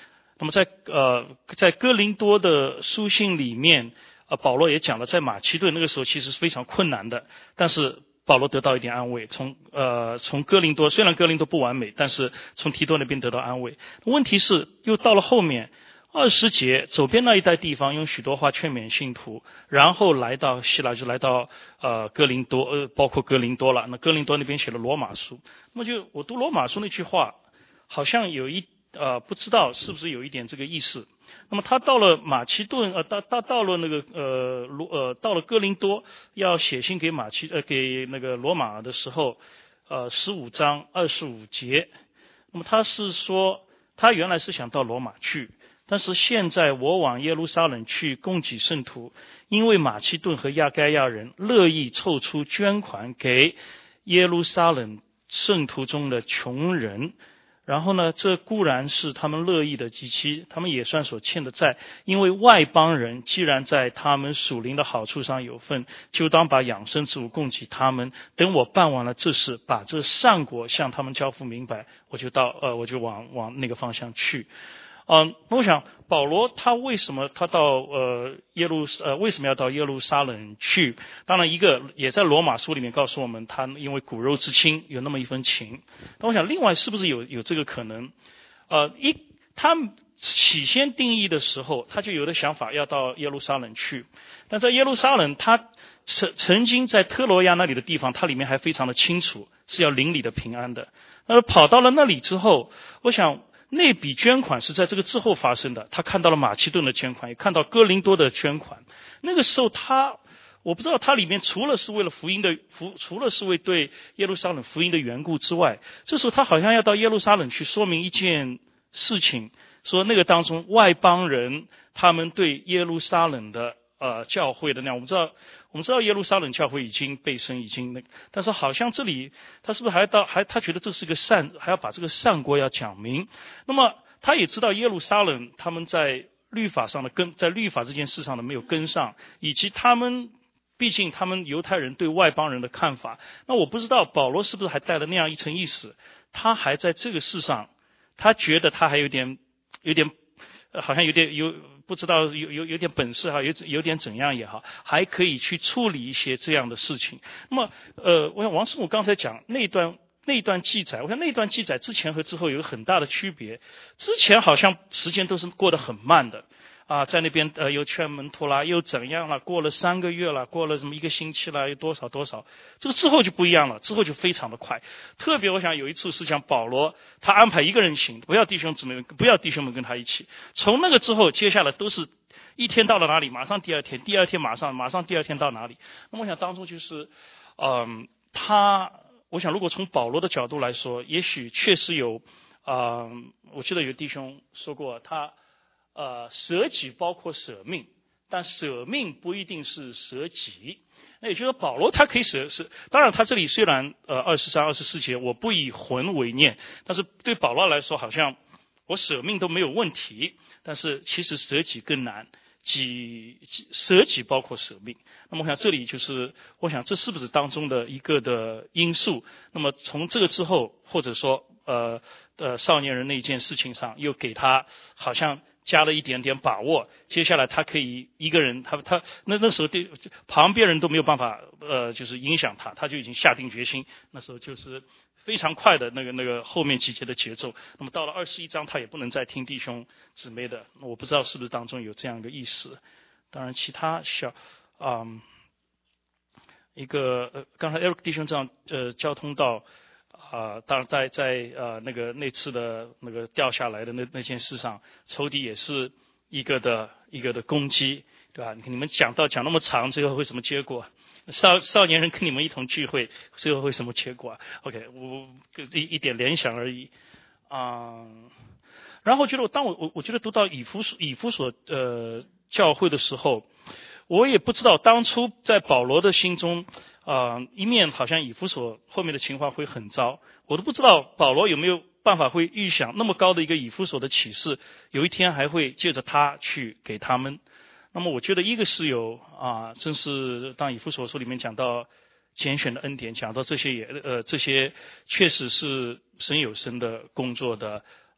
那么在呃在哥林多的书信里面，呃保罗也讲了，在马其顿那个时候其实是非常困难的，但是保罗得到一点安慰，从呃从哥林多，虽然哥林多不完美，但是从提多那边得到安慰。问题是又到了后面二十节，走遍那一带地方，用许多话劝勉信徒，然后来到希腊，就来到呃哥林多，呃包括哥林多了。那哥林多那边写了罗马书，那么就我读罗马书那句话，好像有一呃不知道是不是有一点这个意思。那么他到了马其顿，呃，到到到了那个呃罗呃到了哥林多，要写信给马其呃给那个罗马的时候，呃十五章二十五节，那么他是说他原来是想到罗马去，但是现在我往耶路撒冷去供给圣徒，因为马其顿和亚该亚人乐意凑出捐款给耶路撒冷圣徒中的穷人。然后呢，这固然是他们乐意的，及其他们也算所欠的债，因为外邦人既然在他们属灵的好处上有份，就当把养生之物供给他们。等我办完了这事，把这善果向他们交付明白，我就到呃，我就往往那个方向去。嗯，我想保罗他为什么他到呃耶路呃为什么要到耶路撒冷去？当然一个也在罗马书里面告诉我们，他因为骨肉之亲有那么一份情。但我想另外是不是有有这个可能？呃，一他起先定义的时候，他就有的想法要到耶路撒冷去，但在耶路撒冷他曾曾经在特罗亚那里的地方，他里面还非常的清楚是要邻里的平安的。那跑到了那里之后，我想那笔捐款是在这个之后发生的，他看到了马其顿的捐款，也看到哥林多的捐款。那个时候他，我不知道他里面除了是为了福音的福，除了是为对耶路撒冷福音的缘故之外，这时候他好像要到耶路撒冷去说明一件事情，说那个当中外邦人他们对耶路撒冷的呃教会的那样，我们知道我们知道耶路撒冷教会已经被生，已经那，但是好像这里他是不是还到还他觉得这是个善，还要把这个善果要讲明。那么他也知道耶路撒冷他们在律法上的跟在律法这件事上的没有跟上，以及他们毕竟他们犹太人对外邦人的看法。那我不知道保罗是不是还带了那样一层意思，他还在这个事上，他觉得他还有点有点呃好像有点有不知道有有有点本事哈，有有点怎样也好，还可以去处理一些这样的事情。那么呃我想王师母刚才讲那段那段记载，我想那段记载之前和之后有很大的区别。之前好像时间都是过得很慢的啊，在那边呃又劝门徒啦，又怎样了，过了三个月了，过了什么一个星期了，有多少多少，这个之后就不一样了，之后就非常的快。特别我想有一次是讲保罗他安排一个人行，不要弟兄姊妹不要弟兄们跟他一起，从那个之后接下来都是一天到了哪里，马上第二天，第二天马上马上第二天到哪里。那么我想当中就是嗯他我想如果从保罗的角度来说，也许确实有嗯我记得有弟兄说过，他呃，舍己包括舍命，但舍命不一定是舍己。那也就是说，保罗他可以舍是，当然他这里虽然呃二十三、二十四节我不以魂为念，但是对保罗来说，好像我舍命都没有问题，但是其实舍己更难。己舍己包括舍命。那么我想这里就是我想这是不是当中的一个的因素。那么从这个之后，或者说呃呃少年人那一件事情上，又给他好像加了一点点把握，接下来他可以一个人，他他那那时候对旁边人都没有办法呃就是影响他，他就已经下定决心，那时候就是非常快的那个那个后面几节的节奏。那么到了二十一章，他也不能再听弟兄姊妹的，我不知道是不是当中有这样一个意思。当然其他小嗯一个呃刚才 Eric 弟兄这样呃交通到啊、呃，当然在在呃那个那次的那个掉下来的那那件事上，仇敌也是一个的一个的攻击，对吧？你看你们讲到讲那么长，最后会什么结果？少少年人跟你们一同聚会，最后会什么结果啊 ？OK， 我一一点联想而已啊、嗯。然后觉得我当我我我觉得读到以弗所以弗所呃教会的时候，我也不知道当初在保罗的心中。啊、呃，一面好像以弗所后面的情况会很糟，我都不知道保罗有没有办法会预想那么高的一个以弗所的启示，有一天还会借着他去给他们。那么我觉得一个是有啊，正是当以弗所书里面讲到拣选的恩典，讲到这些也呃这些确实是神有神的工作的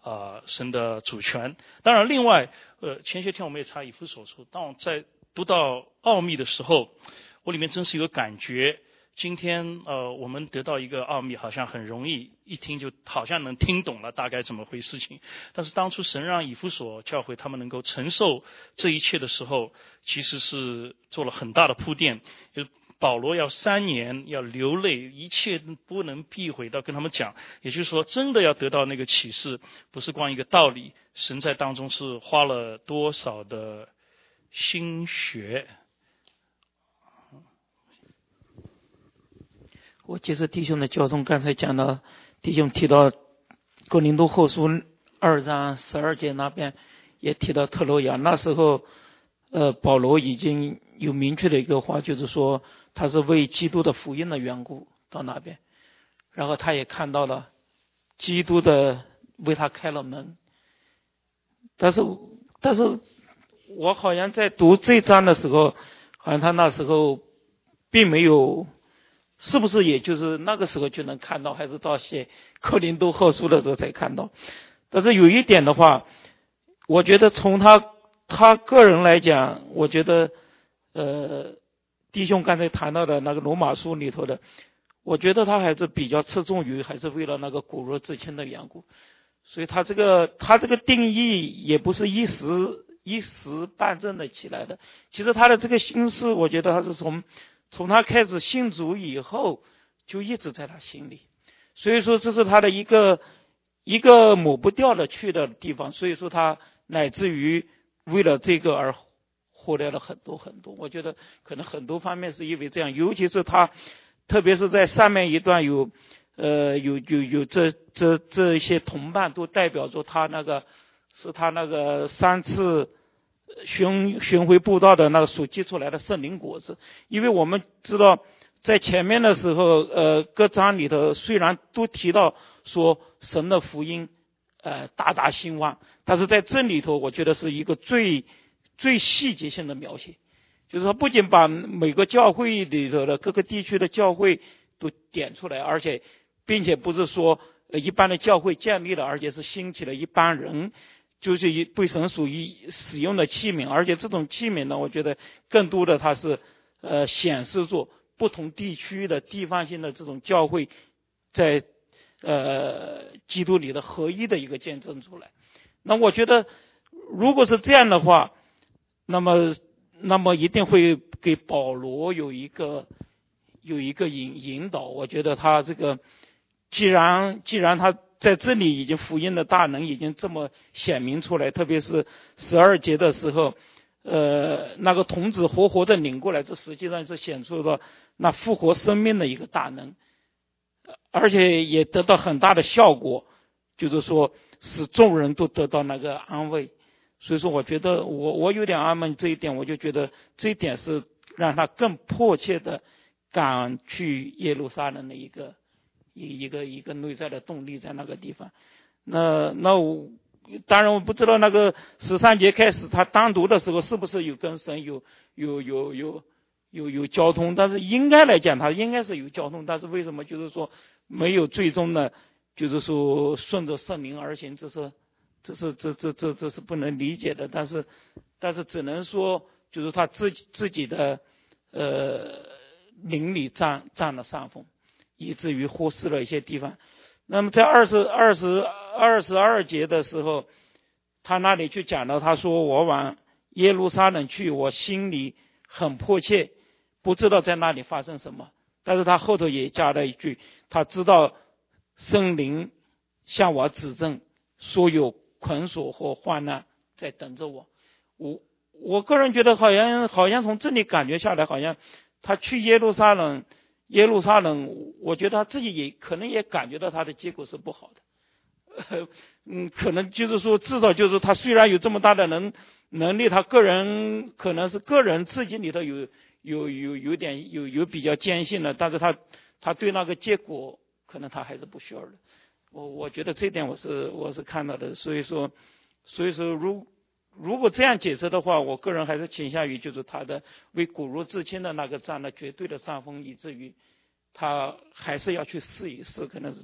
啊、呃、神的主权。当然，另外呃前些天我们也查以弗所书，当我在读到奥秘的时候，我里面真是有个感觉。今天呃我们得到一个奥秘，好像很容易一听就好像能听懂了大概怎么回事情。但是当初神让以弗所教会他们能够承受这一切的时候，其实是做了很大的铺垫。就保罗要三年要流泪，一切不能避讳到跟他们讲。也就是说，真的要得到那个启示，不是光一个道理，神在当中是花了多少的心血。 我接着弟兄的交通，刚才讲到弟兄提到哥林多后书二章十二节那边也提到特洛亚，那时候呃保罗已经有明确的一个话，就是说他是为基督的福音的缘故到那边，然后他也看到了基督的为他开了门。但是但是我好像在读这章的时候，好像他那时候并没有，是不是也就是那个时候就能看到，还是到写哥林多后书的时候才看到？但是有一点的话，我觉得从他他个人来讲，我觉得呃弟兄刚才谈到的那个罗马书里头的，我觉得他还是比较侧重于还是为了那个骨肉至亲的缘故，所以他这个他这个定义也不是一时一时半阵的起来的。其实他的这个心思，我觉得他是从从他开始信主以后就一直在他心里，所以说这是他的一个一个抹不掉的去的地方。所以说他乃至于为了这个而获得了很多很多。我觉得可能很多方面是因为这样，尤其是他特别是在上面一段有呃有有有这这这些同伴都代表着他那个是他那个三次巡巡回布道的那个所结出来的圣灵果子。因为我们知道在前面的时候呃各章里头虽然都提到说神的福音呃大大兴旺，但是在这里头我觉得是一个最最细节性的描写，就是说不仅把每个教会里头的各个地区的教会都点出来，而且并且不是说一般的教会建立了，而且是兴起了一般人，就是被神属于使用的器皿。而且这种器皿呢，我觉得更多的它是呃显示出不同地区的地方性的这种教会在呃基督里的合一的一个见证出来。那我觉得如果是这样的话，那么那么一定会给保罗有一个有一个引引导。我觉得他这个既然既然他在这里已经福音的大能已经这么显明出来，特别是十二节的时候呃那个童子活活的领过来，这实际上是显出了那复活生命的一个大能，而且也得到很大的效果，就是说使众人都得到那个安慰。所以说我觉得我我有点安慰这一点，我就觉得这一点是让他更迫切的赶去耶路撒冷的一个一个一个内在的动力在那个地方。那那我当然我不知道那个十三节开始他单独的时候是不是有跟神有有有有有有交通，但是应该来讲他应该是有交通，但是为什么就是说没有最终的就是说顺着圣灵而行，这是这是这这这这是不能理解的。但是但是只能说就是他自己自己的呃灵里占占了上风，以至于忽视了一些地方。那么在二十二十二十二节的时候，他那里去讲到，他说我往耶路撒冷去，我心里很迫切，不知道在那里发生什么。但是他后头也加了一句，他知道圣灵向我指证说有捆锁或患难在等着我。我我个人觉得好像好像从这里感觉下来，好像他去耶路撒冷耶路撒冷我觉得他自己也可能也感觉到他的结果是不好的。呃嗯，可能就是说至少就是他虽然有这么大的能能力，他个人可能是个人自己里头有有有有点有有比较坚信的，但是他他对那个结果可能他还是不 sure 的。我我觉得这点我是我是看到的。所以说所以说如如果这样解释的话，我个人还是倾向于就是他的为骨肉至亲的那个占了绝对的上风，以至于他还是要去试一试，可能是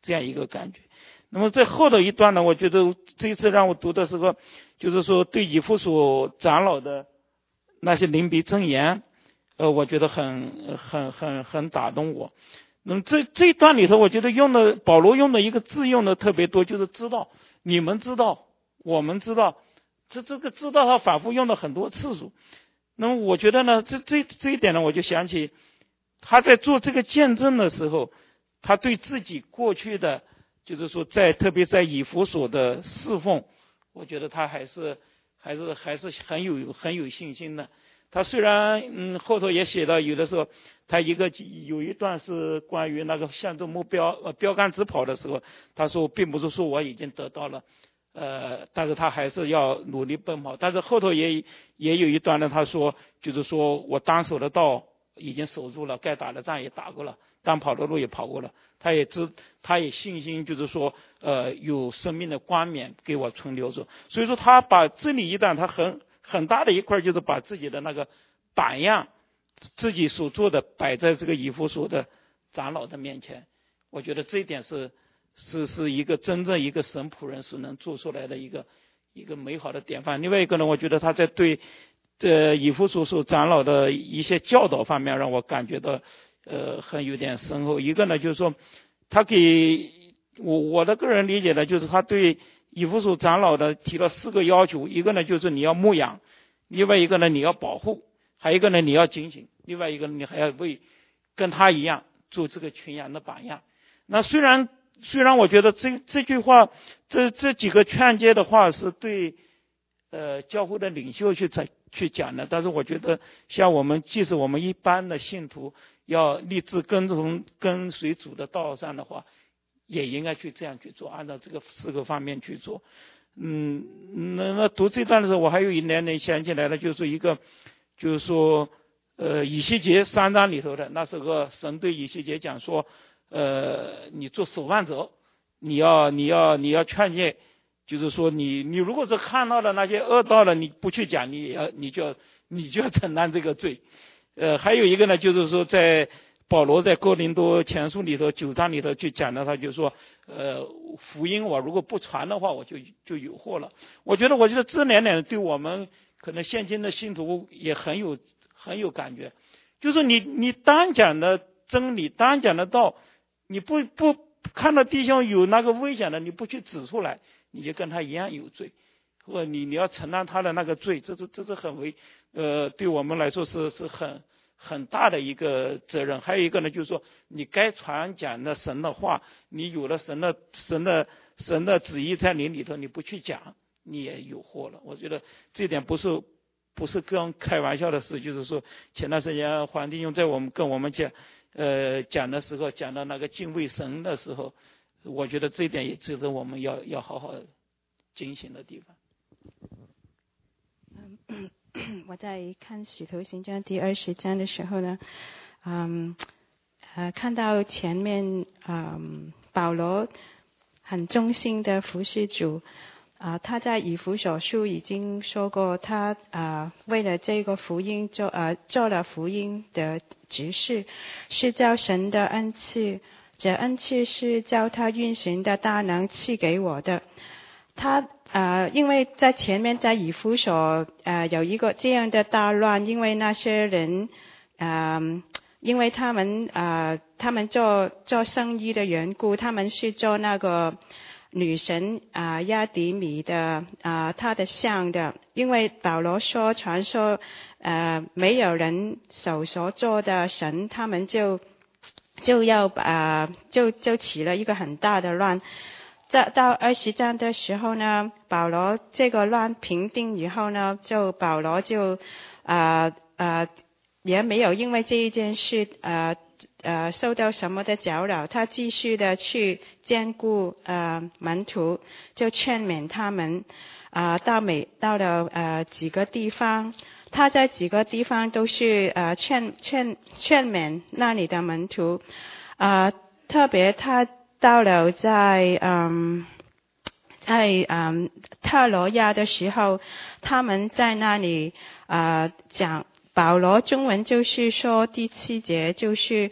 这样一个感觉。那么在后头一段呢，我觉得这一次让我读的时候，就是说对以弗所长老的那些临别赠言，呃，我觉得很很很很打动我。那么这这一段里头，我觉得用的保罗用的一个字用的特别多，就是知道，你们知道，我们知道，这这个知道他反复用了很多次数。那么我觉得呢，这这这一点呢，我就想起他在做这个见证的时候，他对自己过去的，就是说在特别在以弗所的侍奉，我觉得他还是还是还是很有很有信心的。他虽然嗯后头也写到，有的时候他一个有一段是关于那个向着目标呃标杆直跑的时候，他说并不是说我已经得到了，呃，但是他还是要努力奔跑。但是后头也也有一段呢，他说就是说我当守的道已经守住了，该打的仗也打过了，当跑的路也跑过了。他也知他也信心，就是说呃有生命的冠冕给我存留着。所以说他把这里一段他很很大的一块，就是把自己的那个榜样，自己所做的摆在这个以弗所的长老的面前。我觉得这一点是是是一个真正一个神仆人所能做出来的一个一个美好的典范。另外一个呢，我觉得他在对这以弗所所长老的一些教导方面，让我感觉到呃很有点深厚。一个呢，就是说他给我我的个人理解呢，就是他对以弗所长老的提了四个要求。一个呢，就是你要牧养；另外一个呢，你要保护；还有一个呢，你要警醒；另外一个你还要为跟他一样做这个群羊的榜样。那虽然虽然我觉得这这句话这这几个劝诫的话是对呃教会的领袖去去讲的，但是我觉得像我们即使我们一般的信徒要立志跟从跟随主的道上的话，也应该去这样去做，按照这个四个方面去做。嗯，那那读这段的时候，我还有一点点想起来了，就是一个就是说呃以西结三章里头的，那时候神对以西结讲说，呃你做守望者，你要你要你要劝诫，就是说你你如果是看到了那些恶道了，你不去讲，你也要你就要你就要承担这个罪。呃还有一个呢，就是说在保罗在哥林多前书里头九章里头就讲的，他就说呃福音我如果不传的话，我就就有祸了。我觉得我觉得这两点对我们可能现今的信徒也很有很有感觉。就是你你单讲的真理，单讲的道，你不不看到弟兄有那个危险的，你不去指出来，你就跟他一样有罪，或者你你要承担他的那个罪，这是这是很为呃对我们来说是是很很大的一个责任。还有一个呢，就是说你该传讲的神的话，你有了神的神的神的旨意在你里头，你不去讲，你也有祸了。我觉得这点不是不是跟开玩笑的事。就是说前段时间黄弟兄在我们跟我们讲呃讲的时候，讲到那个敬畏神的时候，我觉得这一点也值得我们要要好好警醒的地方。 我在看《使徒行传》第二十章的时候呢，嗯，呃，看到前面，嗯，保罗很忠心的服侍主，啊、呃，他在以弗所书已经说过，他啊、呃、为了这个福音做呃做了福音的执事，是照神的恩赐，这恩赐是照他运行的大能赐给我的。他呃，因为在前面在以弗所呃有一个这样的大乱，因为那些人，呃，因为他们呃他们做做生意的缘故，他们是做那个女神啊、呃、亚底米的啊、呃、他的像的，因为保罗说传说呃没有人手所做的神，他们就就要啊、呃、就就起了一个很大的乱。到到二十章的时候呢，保罗这个乱平定以后呢，就保罗就呃呃也没有因为这一件事呃呃受到什么的搅扰，他继续的去兼顾呃门徒，就劝勉他们啊、呃、到每到了呃几个地方，他在几个地方都是呃劝劝劝勉那里的门徒啊、呃，特别他到了在嗯在嗯特罗亚的时候，他们在那里啊、呃、讲保罗中文就是说第七节就是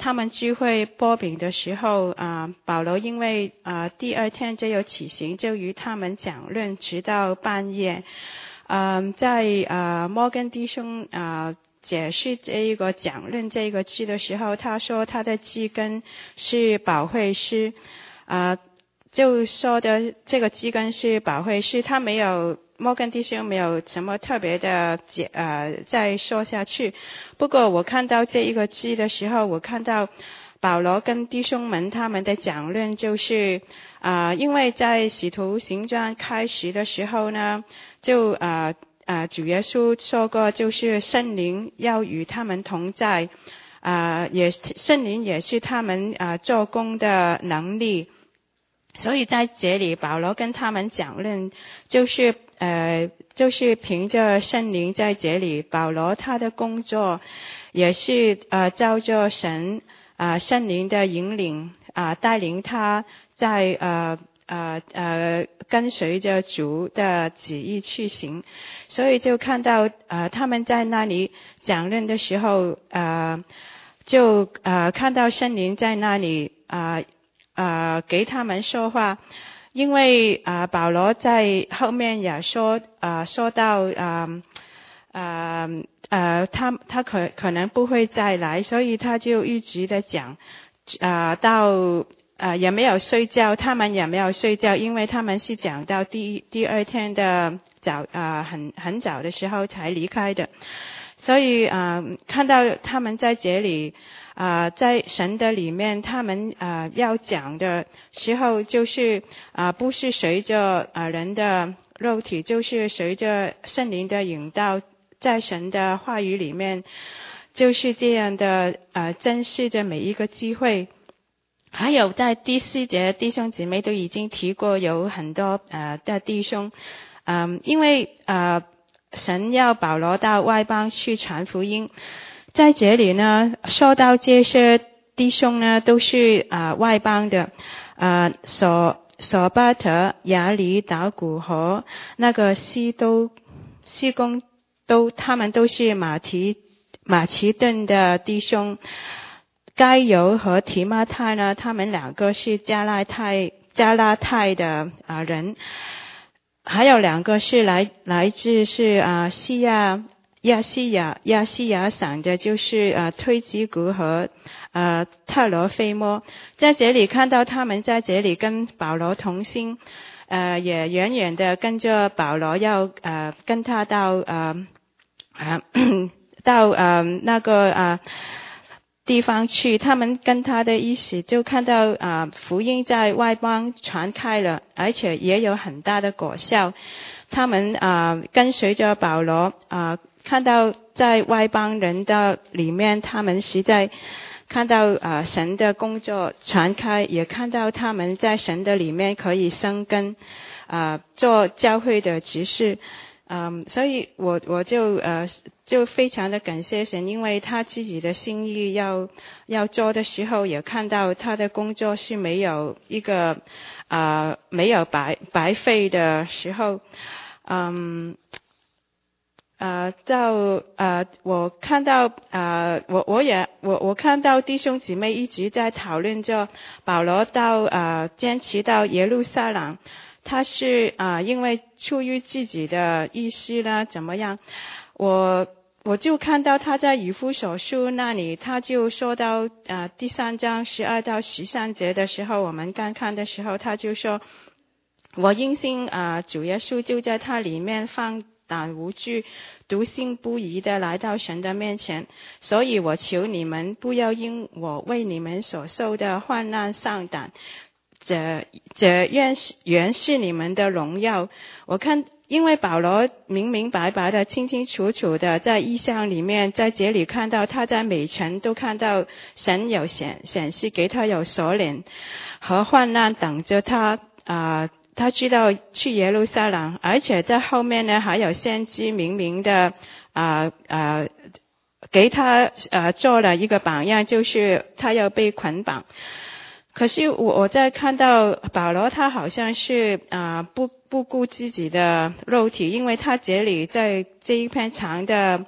他们聚会擘饼的时候啊、呃，保罗因为啊、呃、第二天就有起行，就与他们讲论直到半夜。嗯、呃，在啊、呃、摩根弟兄啊、呃、解释这一个讲论这个字的时候，他说他的字根是保惠师啊、呃，就说的这个字根是保惠师，他没有。摩根弟兄没有什么特别的解呃再说下去。不过我看到这一个字的时候，我看到保罗跟弟兄们他们的讲论就是啊、呃，因为在使徒行传开始的时候呢，就啊啊、呃、主耶稣说过，就是圣灵要与他们同在啊、呃，也圣灵也是他们啊、呃、做工的能力。所以在这里保罗跟他们讲论，就是呃就是凭着圣灵在这里，保罗他的工作也是呃照着神啊、呃、圣灵的引领啊、呃、带领他在呃呃呃跟随着主的旨意去行。所以就看到呃他们在那里讲论的时候，呃就呃看到圣灵在那里啊。呃呃，给他们说话，因为啊、呃，保罗在后面也说啊、呃，说到啊啊呃，他他可可能不会再来，所以他就一直的讲啊、呃，到啊、呃、也没有睡觉，他们也没有睡觉，因为他们是讲到第第二天的早啊、呃、很很早的时候才离开的，所以啊、呃、看到他们在这里。啊、呃，在神的里面，他们啊、呃、要讲的时候，就是啊、呃、不是随着啊、呃、人的肉体，就是随着圣灵的引导，在神的话语里面，就是这样的啊、呃、珍视着每一个机会。还有在第四节，弟兄姊妹都已经提过，有很多呃的弟兄，嗯、呃，因为呃神要保罗到外邦去传福音。在这里呢，说到这些弟兄呢，都是啊、呃、外邦的，啊、呃、索索巴特、亚里岛古和那个西都西公都，他们都是马提马其顿的弟兄。该犹和提摩太呢，他们两个是加拉太加拉太的啊、呃、人，还有两个是来来自是啊、呃、西亚。亚细亚亚细亚省的就是呃推基古和呃特罗菲摩，在这里看到他们在这里跟保罗同心，呃也远远的跟着保罗要呃跟他到呃呃到呃那个呃地方去，他们跟他的意思就看到啊、呃、福音在外邦传开了，而且也有很大的果效。他们啊、呃、跟随着保罗啊、呃，看到在外邦人的里面，他们实在看到啊、呃、神的工作传开，也看到他们在神的里面可以生根啊、呃、做教会的执事。嗯，所以我我就呃就非常的感谢神，因为他自己的心意要要做的时候，也看到他的工作是没有一个啊、呃、没有白白费的时候。嗯，呃，到呃，我看到呃，我我也我我看到弟兄姊妹一直在讨论着保罗到呃坚持到耶路撒冷，他是啊、呃、因为出于自己的意思呢怎么样？我我就看到他在以弗所书那里，他就说到呃第三章十二到十三节的时候，我们刚看的时候，他就说。我因信啊、呃，主耶稣就在他里面放胆无惧、笃信不疑的来到神的面前，所以我求你们不要因我为你们所受的患难丧胆，这这原是原是你们的荣耀。我看，因为保罗明明白白的、清清楚楚的在异象里面，在这里看到他在每层都看到神有显显示给他有锁链和患难等着他啊。呃他知道去耶路撒冷，而且在后面呢还有先知明明的啊啊、呃呃、给他呃做了一个榜样，就是他要被捆绑。可是我我在看到保罗，他好像是啊、呃、不不顾自己的肉体，因为他这里在这一篇长的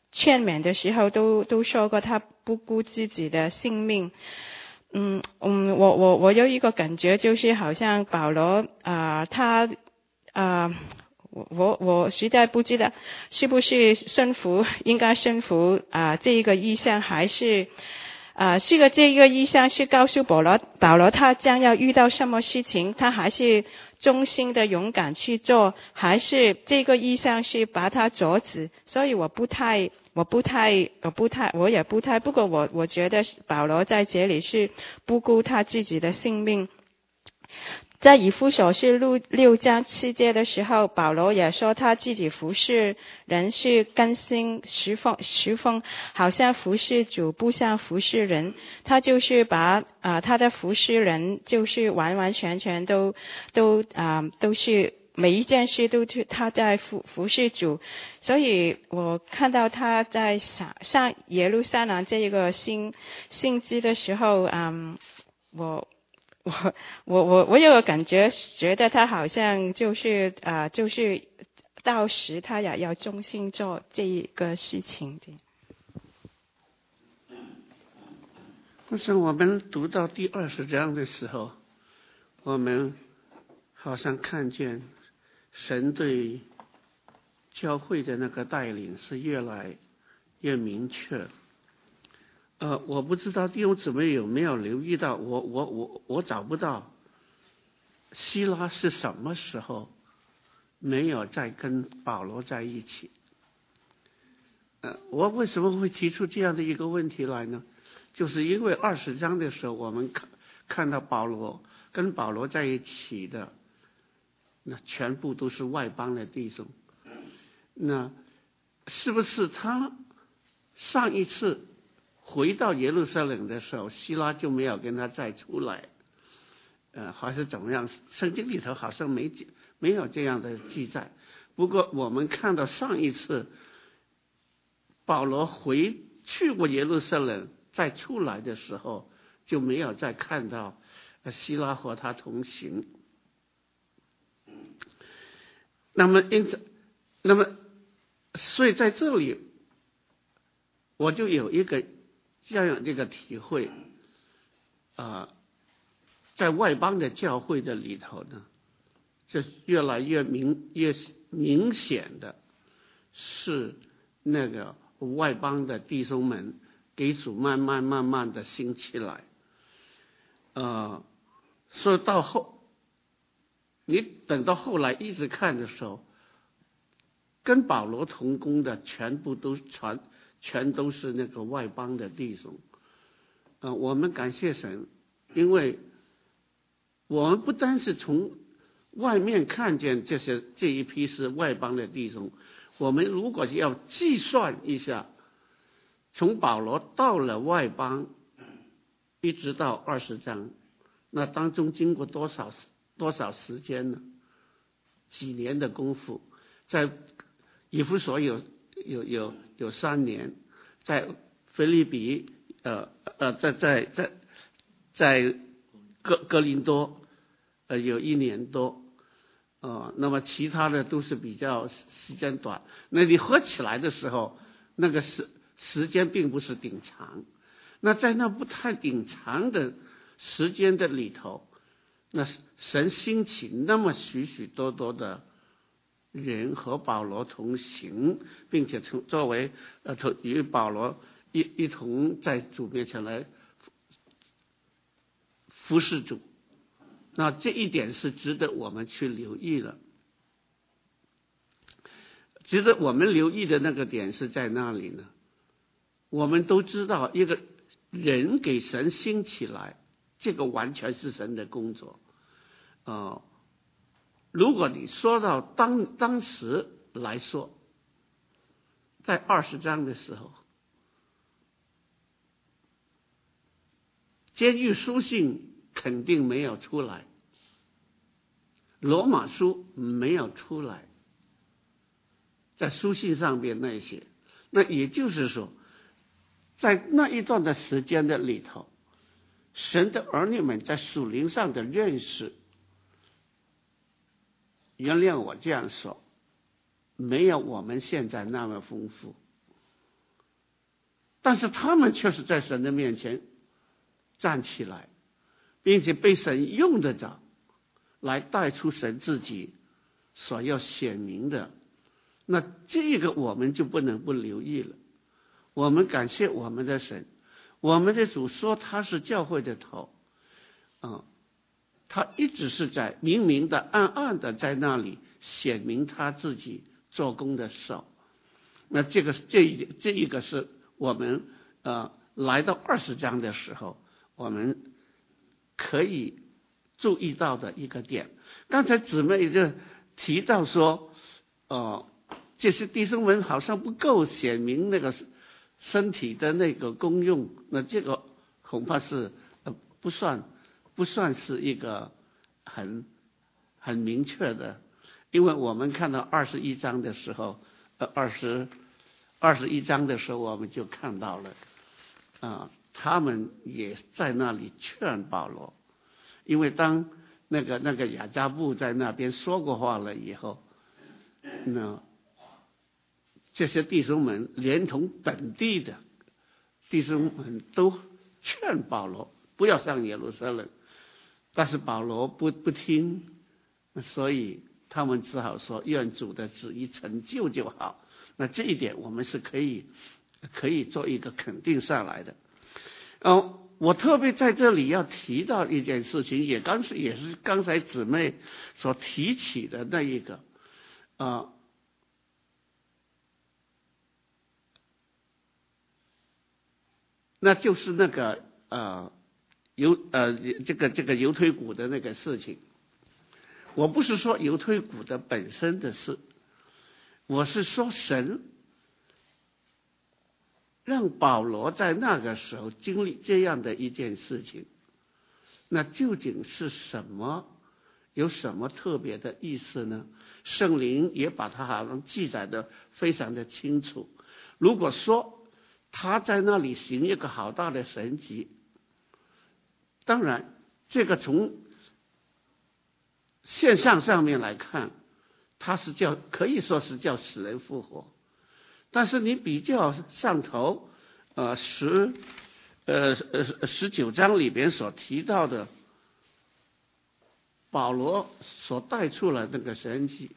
劝勉的时候都都说过他不顾自己的性命。嗯嗯，我我我有一个感觉，就是好像保罗啊、呃，他啊、呃，我我我实在不知道是不是顺服，应该顺服啊、呃、这一个意象，还是啊、呃、是个这一个意象是告诉保罗保罗他将要遇到什么事情，他还是忠心的勇敢去做，还是这个意象是把他阻止？所以我不太。我不太，我不太，我也不太。不过我我觉得保罗在这里是不顾他自己的性命。在以弗所书六六章七节的时候，保罗也说他自己服侍人是甘心侍奉，侍奉好像服侍主，不像服侍人。他就是把啊、呃、他的服侍人就是完完全全都都啊、呃、都是。每一件事都他在服服侍主，所以我看到他在上上耶路撒冷这一个新信息的时候，嗯，我我我我我有个感觉，觉得他好像就是啊、呃，就是到时他也要忠心做这一个事情的。 但是我们读到第二十章的时候，我们好像看见神对教会的那个带领是越来越明确。呃，我不知道弟兄姊妹有没有留意到，我我我我找不到希拉是什么时候没有再跟保罗在一起。呃，我为什么会提出这样的一个问题来呢？就是因为二十章的时候，我们看看到保罗跟保罗在一起的。那全部都是外邦的弟兄，那是不是他上一次回到耶路撒冷的时候，希拉就没有跟他再出来？呃，还是怎么样？圣经里头好像没没有这样的记载。不过我们看到上一次保罗回去过耶路撒冷，再出来的时候，就没有再看到希拉和他同行。那么因此，那么所以在这里，我就有一个这样这个体会啊、呃，在外邦的教会的里头呢，这越来越明越明显的是那个外邦的弟兄们给主慢慢慢慢的兴起来，呃，所以到后。你等到后来一直看的时候，跟保罗同工的全部都全全都是那个外邦的弟兄。呃，我们感谢神，因为我们不单是从外面看见这些这一批是外邦的弟兄，我们如果要计算一下，从保罗到了外邦，一直到二十章，那当中经过多少多少时间呢？几年的功夫，在以弗所有有有有三年，在腓立比呃呃在在在在哥哥林多呃有一年多，呃那么其他的都是比较时间短。那你合起来的时候，那个时时间并不是顶长。那在那不太顶长的时间的里头，那神兴起那么许许多多的人和保罗同行，并且从作为呃同与保罗一一同在主面前来服侍主，那这一点是值得我们去留意的。值得我们留意的那个点是在哪里呢？我们都知道，一个人给神兴起来，这个完全是神的工作。呃，如果你说到当当时来说，在二十章的时候，监狱书信肯定没有出来，罗马书没有出来，在书信上边那些，那也就是说，在那一段的时间的里头，神的儿女们在属灵上的认识，原谅我这样说，没有我们现在那么丰富。 但是他们却是在神的面前站起来，并且被神用得着来带出神自己所要显明的。那这个我们就不能不留意了。我们感谢我们的神，我们的主说他是教会的头啊，他一直是在明明的暗暗的在那里显明他自己做工的手。那这个这一这一个是我们呃来到二十章的时候我们可以注意到的一个点。刚才姊妹就提到说呃这些弟兄们好像不够显明那个身体的那个功用，那这个恐怕是呃不算不算是一个很很明确的。因为我们看到二十一章的时候呃二十二十一章的时候我们就看到了啊、呃，他们也在那里劝保罗。因为当那个那个雅加布在那边说过话了以后，那这些弟兄们连同本地的弟兄们都劝保罗不要上耶路撒冷，但是保罗不不听，所以他们只好说愿主的旨意成就就好。那这一点我们是可以可以做一个肯定上来的。哦，我特别在这里要提到一件事情，也刚是也是刚才姊妹所提起的那一个啊。呃那就是那个呃犹呃这个这个犹推古的那个事情。我不是说犹推古的本身的事，我是说神让保罗在那个时候经历这样的一件事情，那究竟是什么？有什么特别的意思呢？圣灵也把它好像记载的非常的清楚。如果说他在那里行一个好大的神迹，当然这个从现象上面来看，他是叫可以说是叫死人复活。但是你比较上头呃十呃呃十九章里边所提到的保罗所带出来那个神迹，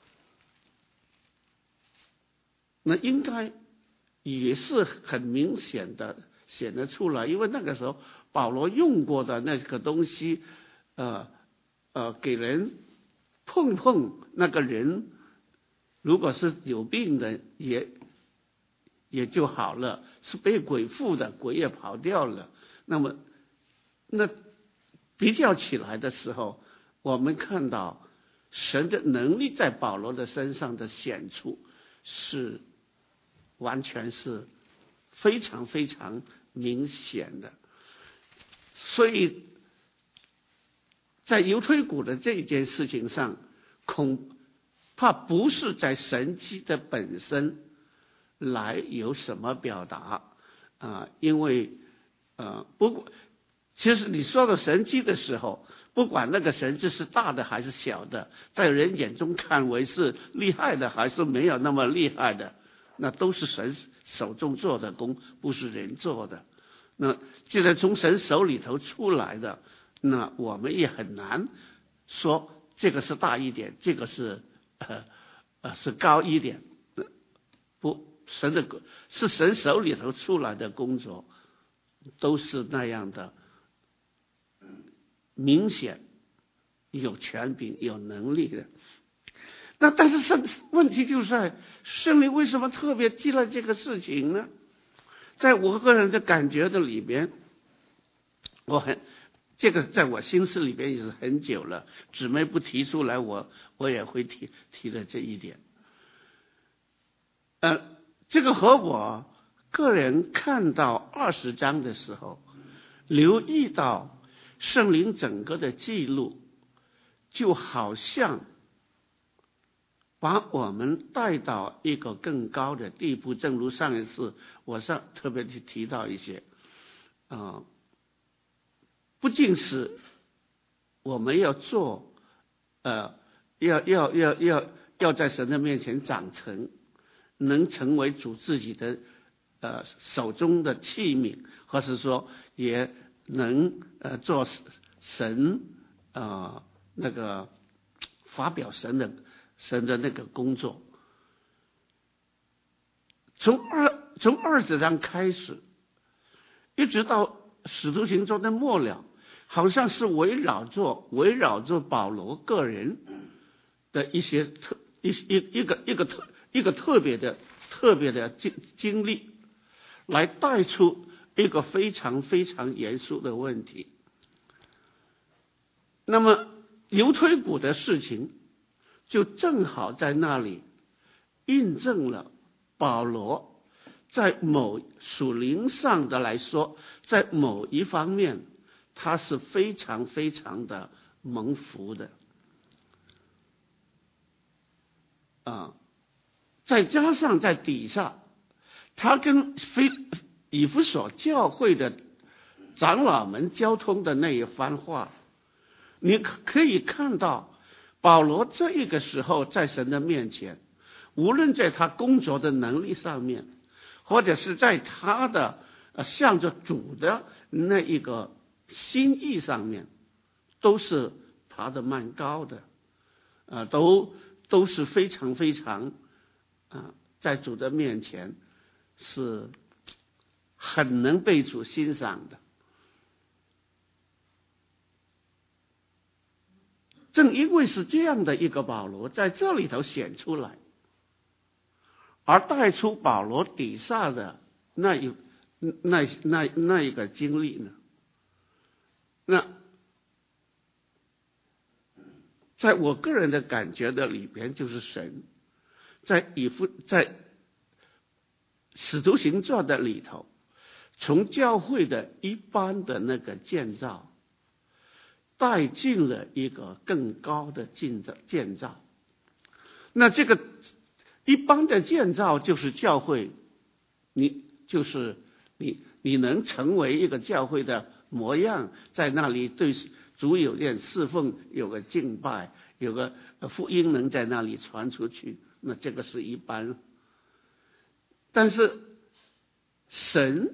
那应该也是很明显的显得出来。因为那个时候保罗用过的那个东西呃呃给人碰碰，那个人如果是有病的也也就好了，是被鬼附的鬼也跑掉了。那么那比较起来的时候，我们看到神的能力在保罗的身上的显出是完全是非常非常明显的。所以在犹推古的这件事情上，恐怕不是在神迹的本身来有什么表达啊、呃，因为呃，不过其实你说到神迹的时候，不管那个神迹是大的还是小的，在人眼中看为是厉害的还是没有那么厉害的，那都是神手中做的工，不是人做的。那既然从神手里头出来的，那我们也很难说这个是大一点，这个是呃呃是高一点。不，神的是神手里头出来的工作，都是那样的明显有权柄有能力的。那但是圣问题就在圣灵为什么特别记了这个事情呢？在我个人的感觉的里边，我很这个在我心思里边也是很久了，姊妹不提出来，我我也会提提的这一点。呃，这个和我个人看到二十章的时候，留意到圣灵整个的记录，就好像把我们带到一个更高的地步。正如上一次我上特别去提到一些啊、呃，不仅是我们要做呃要要要要要在神的面前长成，能成为主自己的呃手中的器皿，或是说也能呃做神呃那个发表神的神的那个工作。从二从二十章开始，一直到使徒行传的末了，好像是围绕着围绕着保罗个人的一些特一一一个一个特一个特别的特别的经经历，来带出一个非常非常严肃的问题。那么牛推骨的事情，就正好在那里印证了保罗在某属灵上的来说，在某一方面他是非常非常的蒙福的啊，再加上在底下，他跟非以弗所教会的长老们交通的那一番话，你可以看到保罗这一个时候在神的面前，无论在他工作的能力上面，或者是在他的呃向着主的那一个心意上面，都是爬得蛮高的，呃，都都是非常非常啊、呃，在主的面前是很能被主欣赏的。正因为是这样的一个保罗在这里头显出来，而带出保罗底下的那一那那那一个经历呢，那在我个人的感觉的里边，就是神在以弗在使徒行传的里头，从教会的一般的那个建造，带进了一个更高的建造建造。那这个一般的建造就是教会，你就是你你能成为一个教会的模样，在那里对主有点侍奉，有个敬拜，有个福音能在那里传出去，那这个是一般。但是神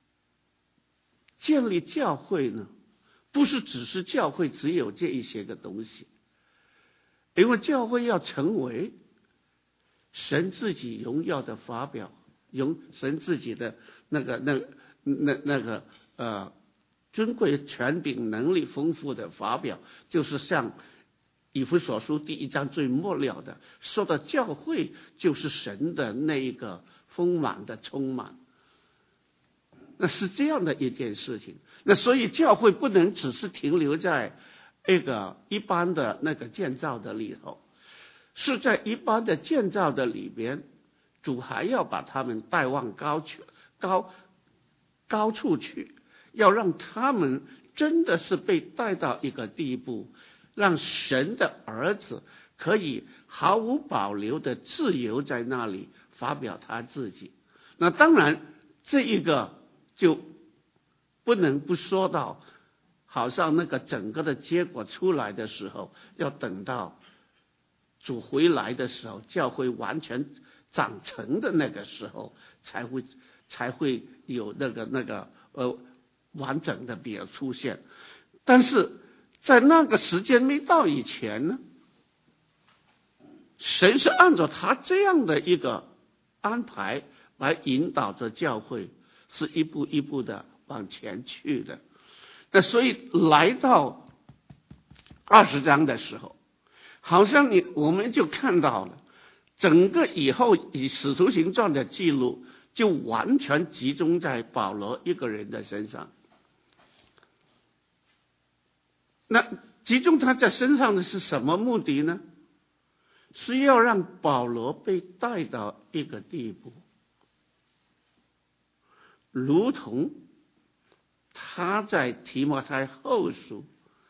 建立教会呢，不是只是教会只有这一些个东西，因为教会要成为神自己荣耀的发表，用神自己的那个那那那个呃尊贵权柄能力丰富的发表，就是像以弗所书第一章最末了的说的，教会就是神的那一个丰满的充满。那是这样的一件事情。那所以教会不能只是停留在一个一般的那个建造的里头，是在一般的建造的里边，主还要把他们带往高去高高处去，要让他们真的是被带到一个地步，让神的儿子可以毫无保留的自由在那里发表他自己。那当然这一个就不能不说到，好像那个整个的结果出来的时候，要等到主回来的时候，教会完全长成的那个时候，才会才会有那个那个呃完整的比较出现。但是在那个时间没到以前呢，神是按照他这样的一个安排来引导着教会，是一步一步的往前去的。那所以来到二十章的时候，好像你我们就看到了整个以后以使徒行传的记录就完全集中在保罗一个人的身上。那集中他在身上的是什么目的呢？是要让保罗被带到一个地步，如同他在提摩太后书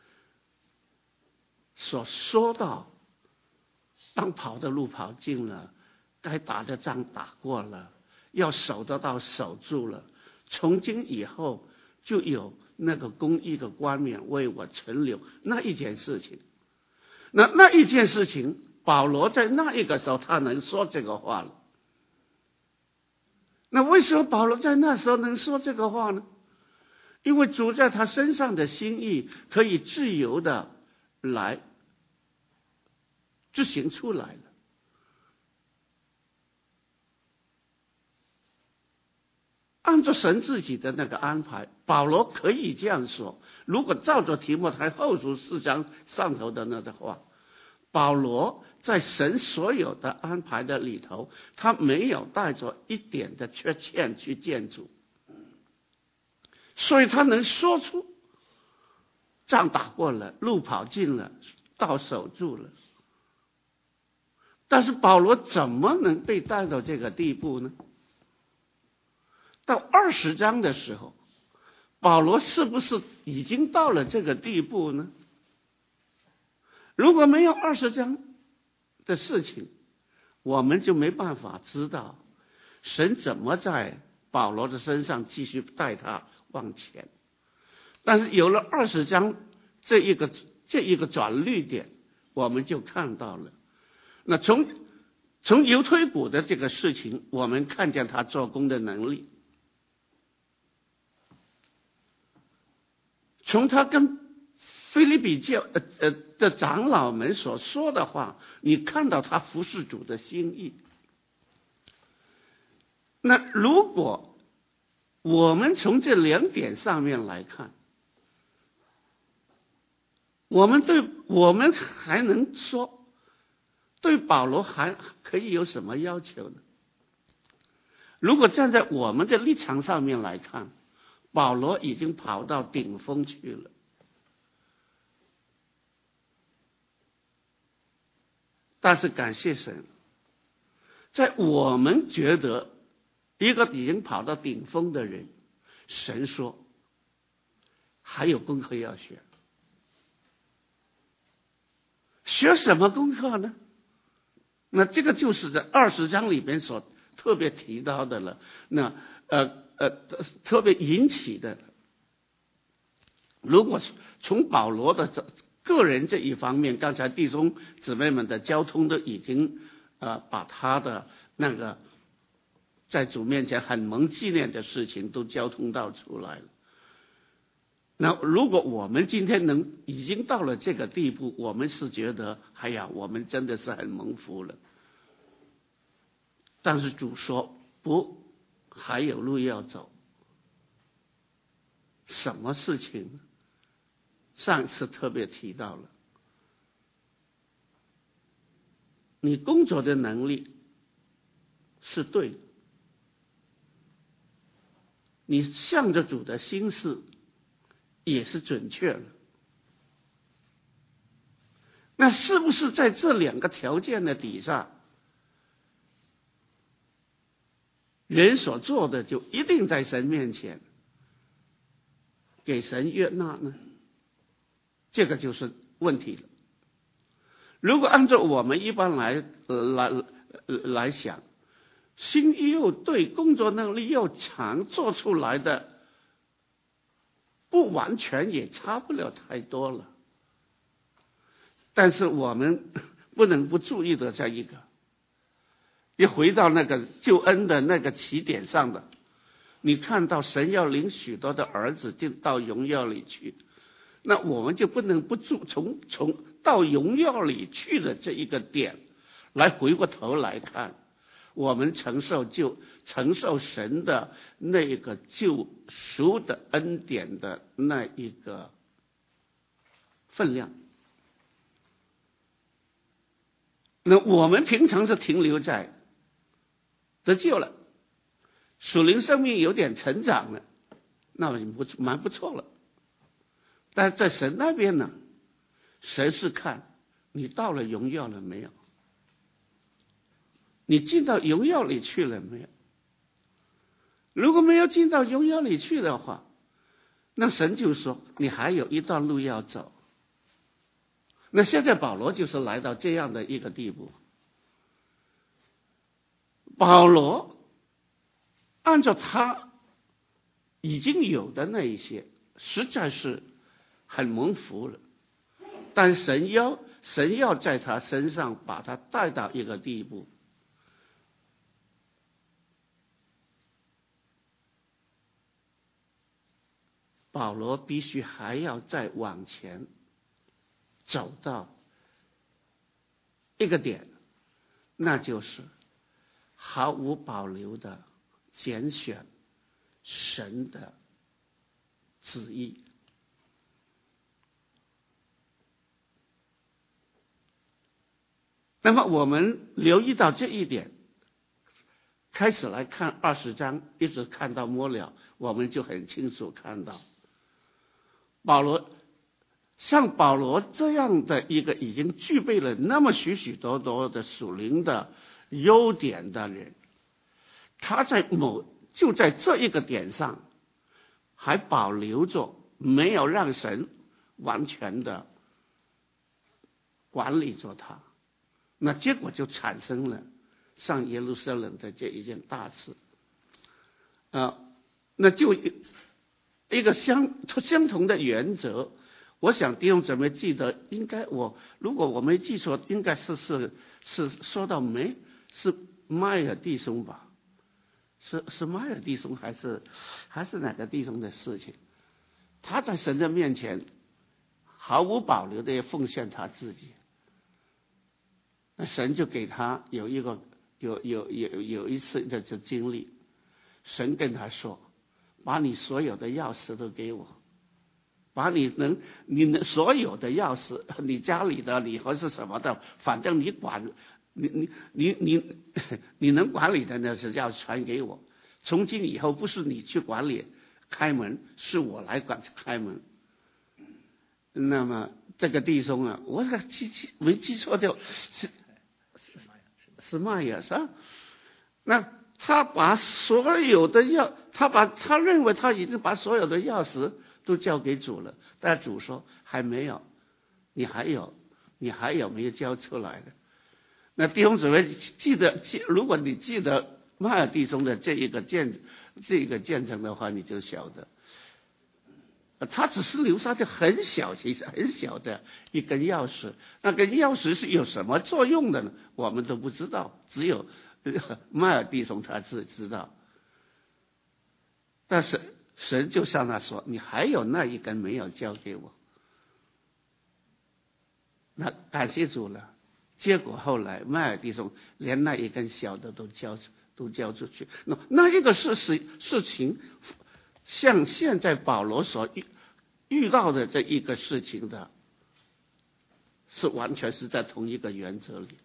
所说到，当跑的路跑尽了，该打的仗打过了，要守得到守住了，从今以后就有那个公义的冠冕为我存留，那一件事情。那那一件事情，保罗在那一个时候他能说这个话了。 那为什么保罗在那时候能说这个话呢？因为主在他身上的心意可以自由的来执行出来了。按照神自己的那个安排，保罗可以这样说，如果照着提摩太后书四章上头的那个话，保罗在神所有的安排的里头，他没有带着一点的缺陷去见主，所以他能说出仗打过了，路跑尽了，道守住了。但是保罗怎么能被带到这个地步呢？到二十章的时候，保罗是不是已经到了这个地步呢？如果没有二十章的事情，我们就没办法知道神怎么在保罗的身上继续带他往前。但是有了二十章这一个这一个转捩点，我们就看到了。那从从犹推古的这个事情，我们看见他做工的能力。从他跟腓立比教呃呃的长老们所说的话，你看到他服侍主的心意。那如果我们从这两点上面来看，我们对我们还能说对保罗还可以有什么要求呢？如果站在我们的立场上面来看，保罗已经跑到顶峰去了。但是感谢神，在我们觉得一个已经跑到顶峰的人，神说还有功课要学。学什么功课呢？那这个就是在二十章里边所特别提到的了。那呃呃特别引起的，如果从保罗的这个人这一方面，刚才弟兄姊妹们的交通都已经呃把他的那个在主面前很蒙纪念的事情都交通到出来了。那如果我们今天能已经到了这个地步，我们是觉得哎呀，我们真的是很蒙福了。但是主说不，还有路要走。什么事情？上次特别提到了，你工作的能力是对的，你向着主的心思也是准确的。那是不是在这两个条件的底下，人所做的就一定在神面前给神悦纳呢？这个就是问题了。如果按照我们一般来来来想，心又对，工作能力又强，做出来的不完全也差不了太多了。但是我们不能不注意的这一个，一回到那个救恩的那个起点上的，你看到神要领许多的儿子进到荣耀里去，那我们就不能不注从从到荣耀里去的这一个点来回过头来看，我们承受就承受神的那个救赎的恩典的那一个分量。那我们平常是停留在得救了，属灵生命有点成长了，那么不蛮不错了。但在神那边呢，神是看你到了荣耀了没有，你进到荣耀里去了没有。如果没有进到荣耀里去的话，那神就说你还有一段路要走。那现在保罗就是来到这样的一个地步。保罗按照他已经有的那一些，实在是很蒙福了。但神要神要在他身上把他带到一个地步， 保罗必须还要再往前走到一个点，那就是毫无保留的拣选神的旨意。那么我们留意到这一点，开始来看二十章，一直看到末了，我们就很清楚看到，保罗像保罗这样的一个已经具备了那么许许多多的属灵的优点的人，他在某就在这一个点上还保留着，没有让神完全的管理着他，那结果就产生了上耶路撒冷的这一件大事啊，那就一个相相同的原则。我想弟兄姊妹记得，应该我如果我没记错，应该是是是说到没是迈尔弟兄吧？是是迈尔弟兄还是还是哪个弟兄的事情？他在神的面前毫无保留的奉献他自己，那神就给他有一个有有有有一次的这经历，神跟他说：“把你所有的钥匙都给我。”把你能你能所有的钥匙，你家里的你或是什么的，反正你管，你你你你你能管理的呢，是要传给我。从今以后不是你去管理开门，是我来管开门。那么这个弟兄啊，我记记没记错掉，是是迈尔是吧？那他把所有的钥，他把他认为他已经把所有的钥匙都交给主了，但主说还没有，你还有，你还有没有交出来的？那弟兄姊妹记得，记如果你记得迈尔弟兄的这一个见这个见证的话，你就晓得，他只是留下的很小其实很小的一根钥匙，那根钥匙是有什么作用的呢？我们都不知道，只有迈尔弟兄他自己知道。但是神就向他说：“你还有那一根没有交给我。”那感谢主了。结果后来迈尔弟兄连那一根小的都交都交出去。那那一个事事事情，像现在保罗所遇遇到的这一个事情的，是完全是在同一个原则里。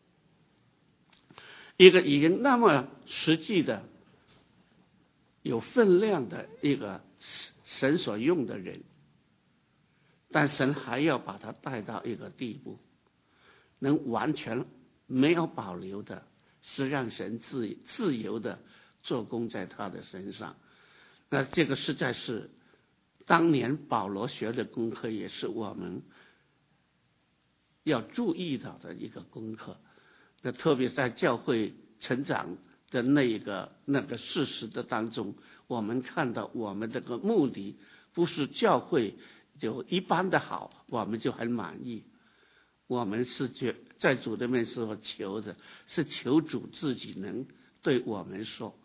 一个已经那么实际的、有分量的一个神所用的人，但神还要把他带到一个地步，能完全没有保留的，是让神自自由的做工在他的身上。那这个实在是当年保罗学的功课，也是我们要注意到的一个功课。那特别在教会成长的那一个那个事实的当中，我们看到我们这个目的不是教会就一般的好，我们就很满意。我们是觉在主的面所求的，是求主自己能对我们说，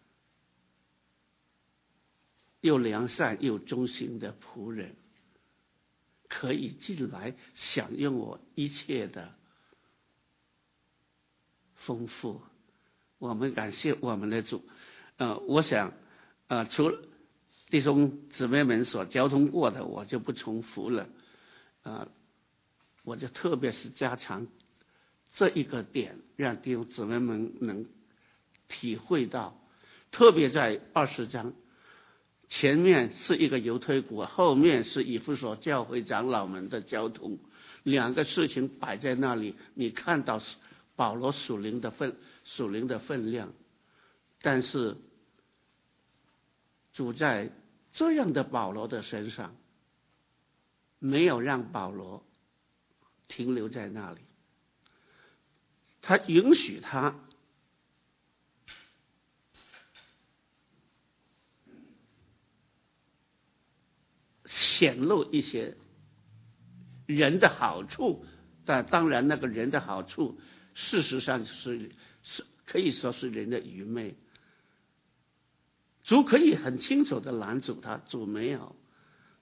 又良善又忠心的仆人，可以进来享用我一切的丰富。我们感谢我们的主。呃，我想，呃，除了弟兄姊妹们所交通过的，我就不重复了。呃，我就特别是加强这一个点，让弟兄姊妹们能体会到。特别在二十章前面是一个犹推国，后面是以弗所教会长老们的交通，两个事情摆在那里，你看到保罗属灵的分属灵的分量，但是主在这样的保罗的身上，没有让保罗停留在那里，他允许他显露一些人的好处，但当然那个人的好处事实上是是可以说是人的愚昧。主可以很清楚的拦阻他，主没有，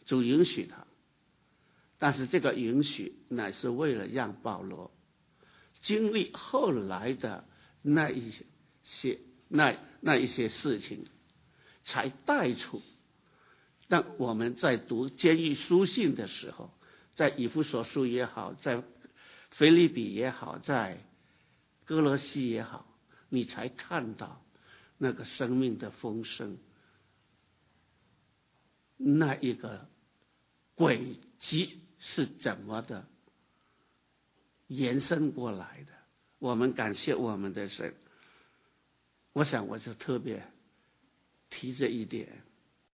主允许他，但是这个允许乃是为了让保罗经历后来的那一些那那一些事情，才带出。当我们在读监狱书信的时候，在以弗所书也好，在腓立比也好，在哥罗西也好，你才看到那个生命的丰盛，那一个轨迹是怎么的延伸过来的。我们感谢我们的神，我想我就特别提这一点。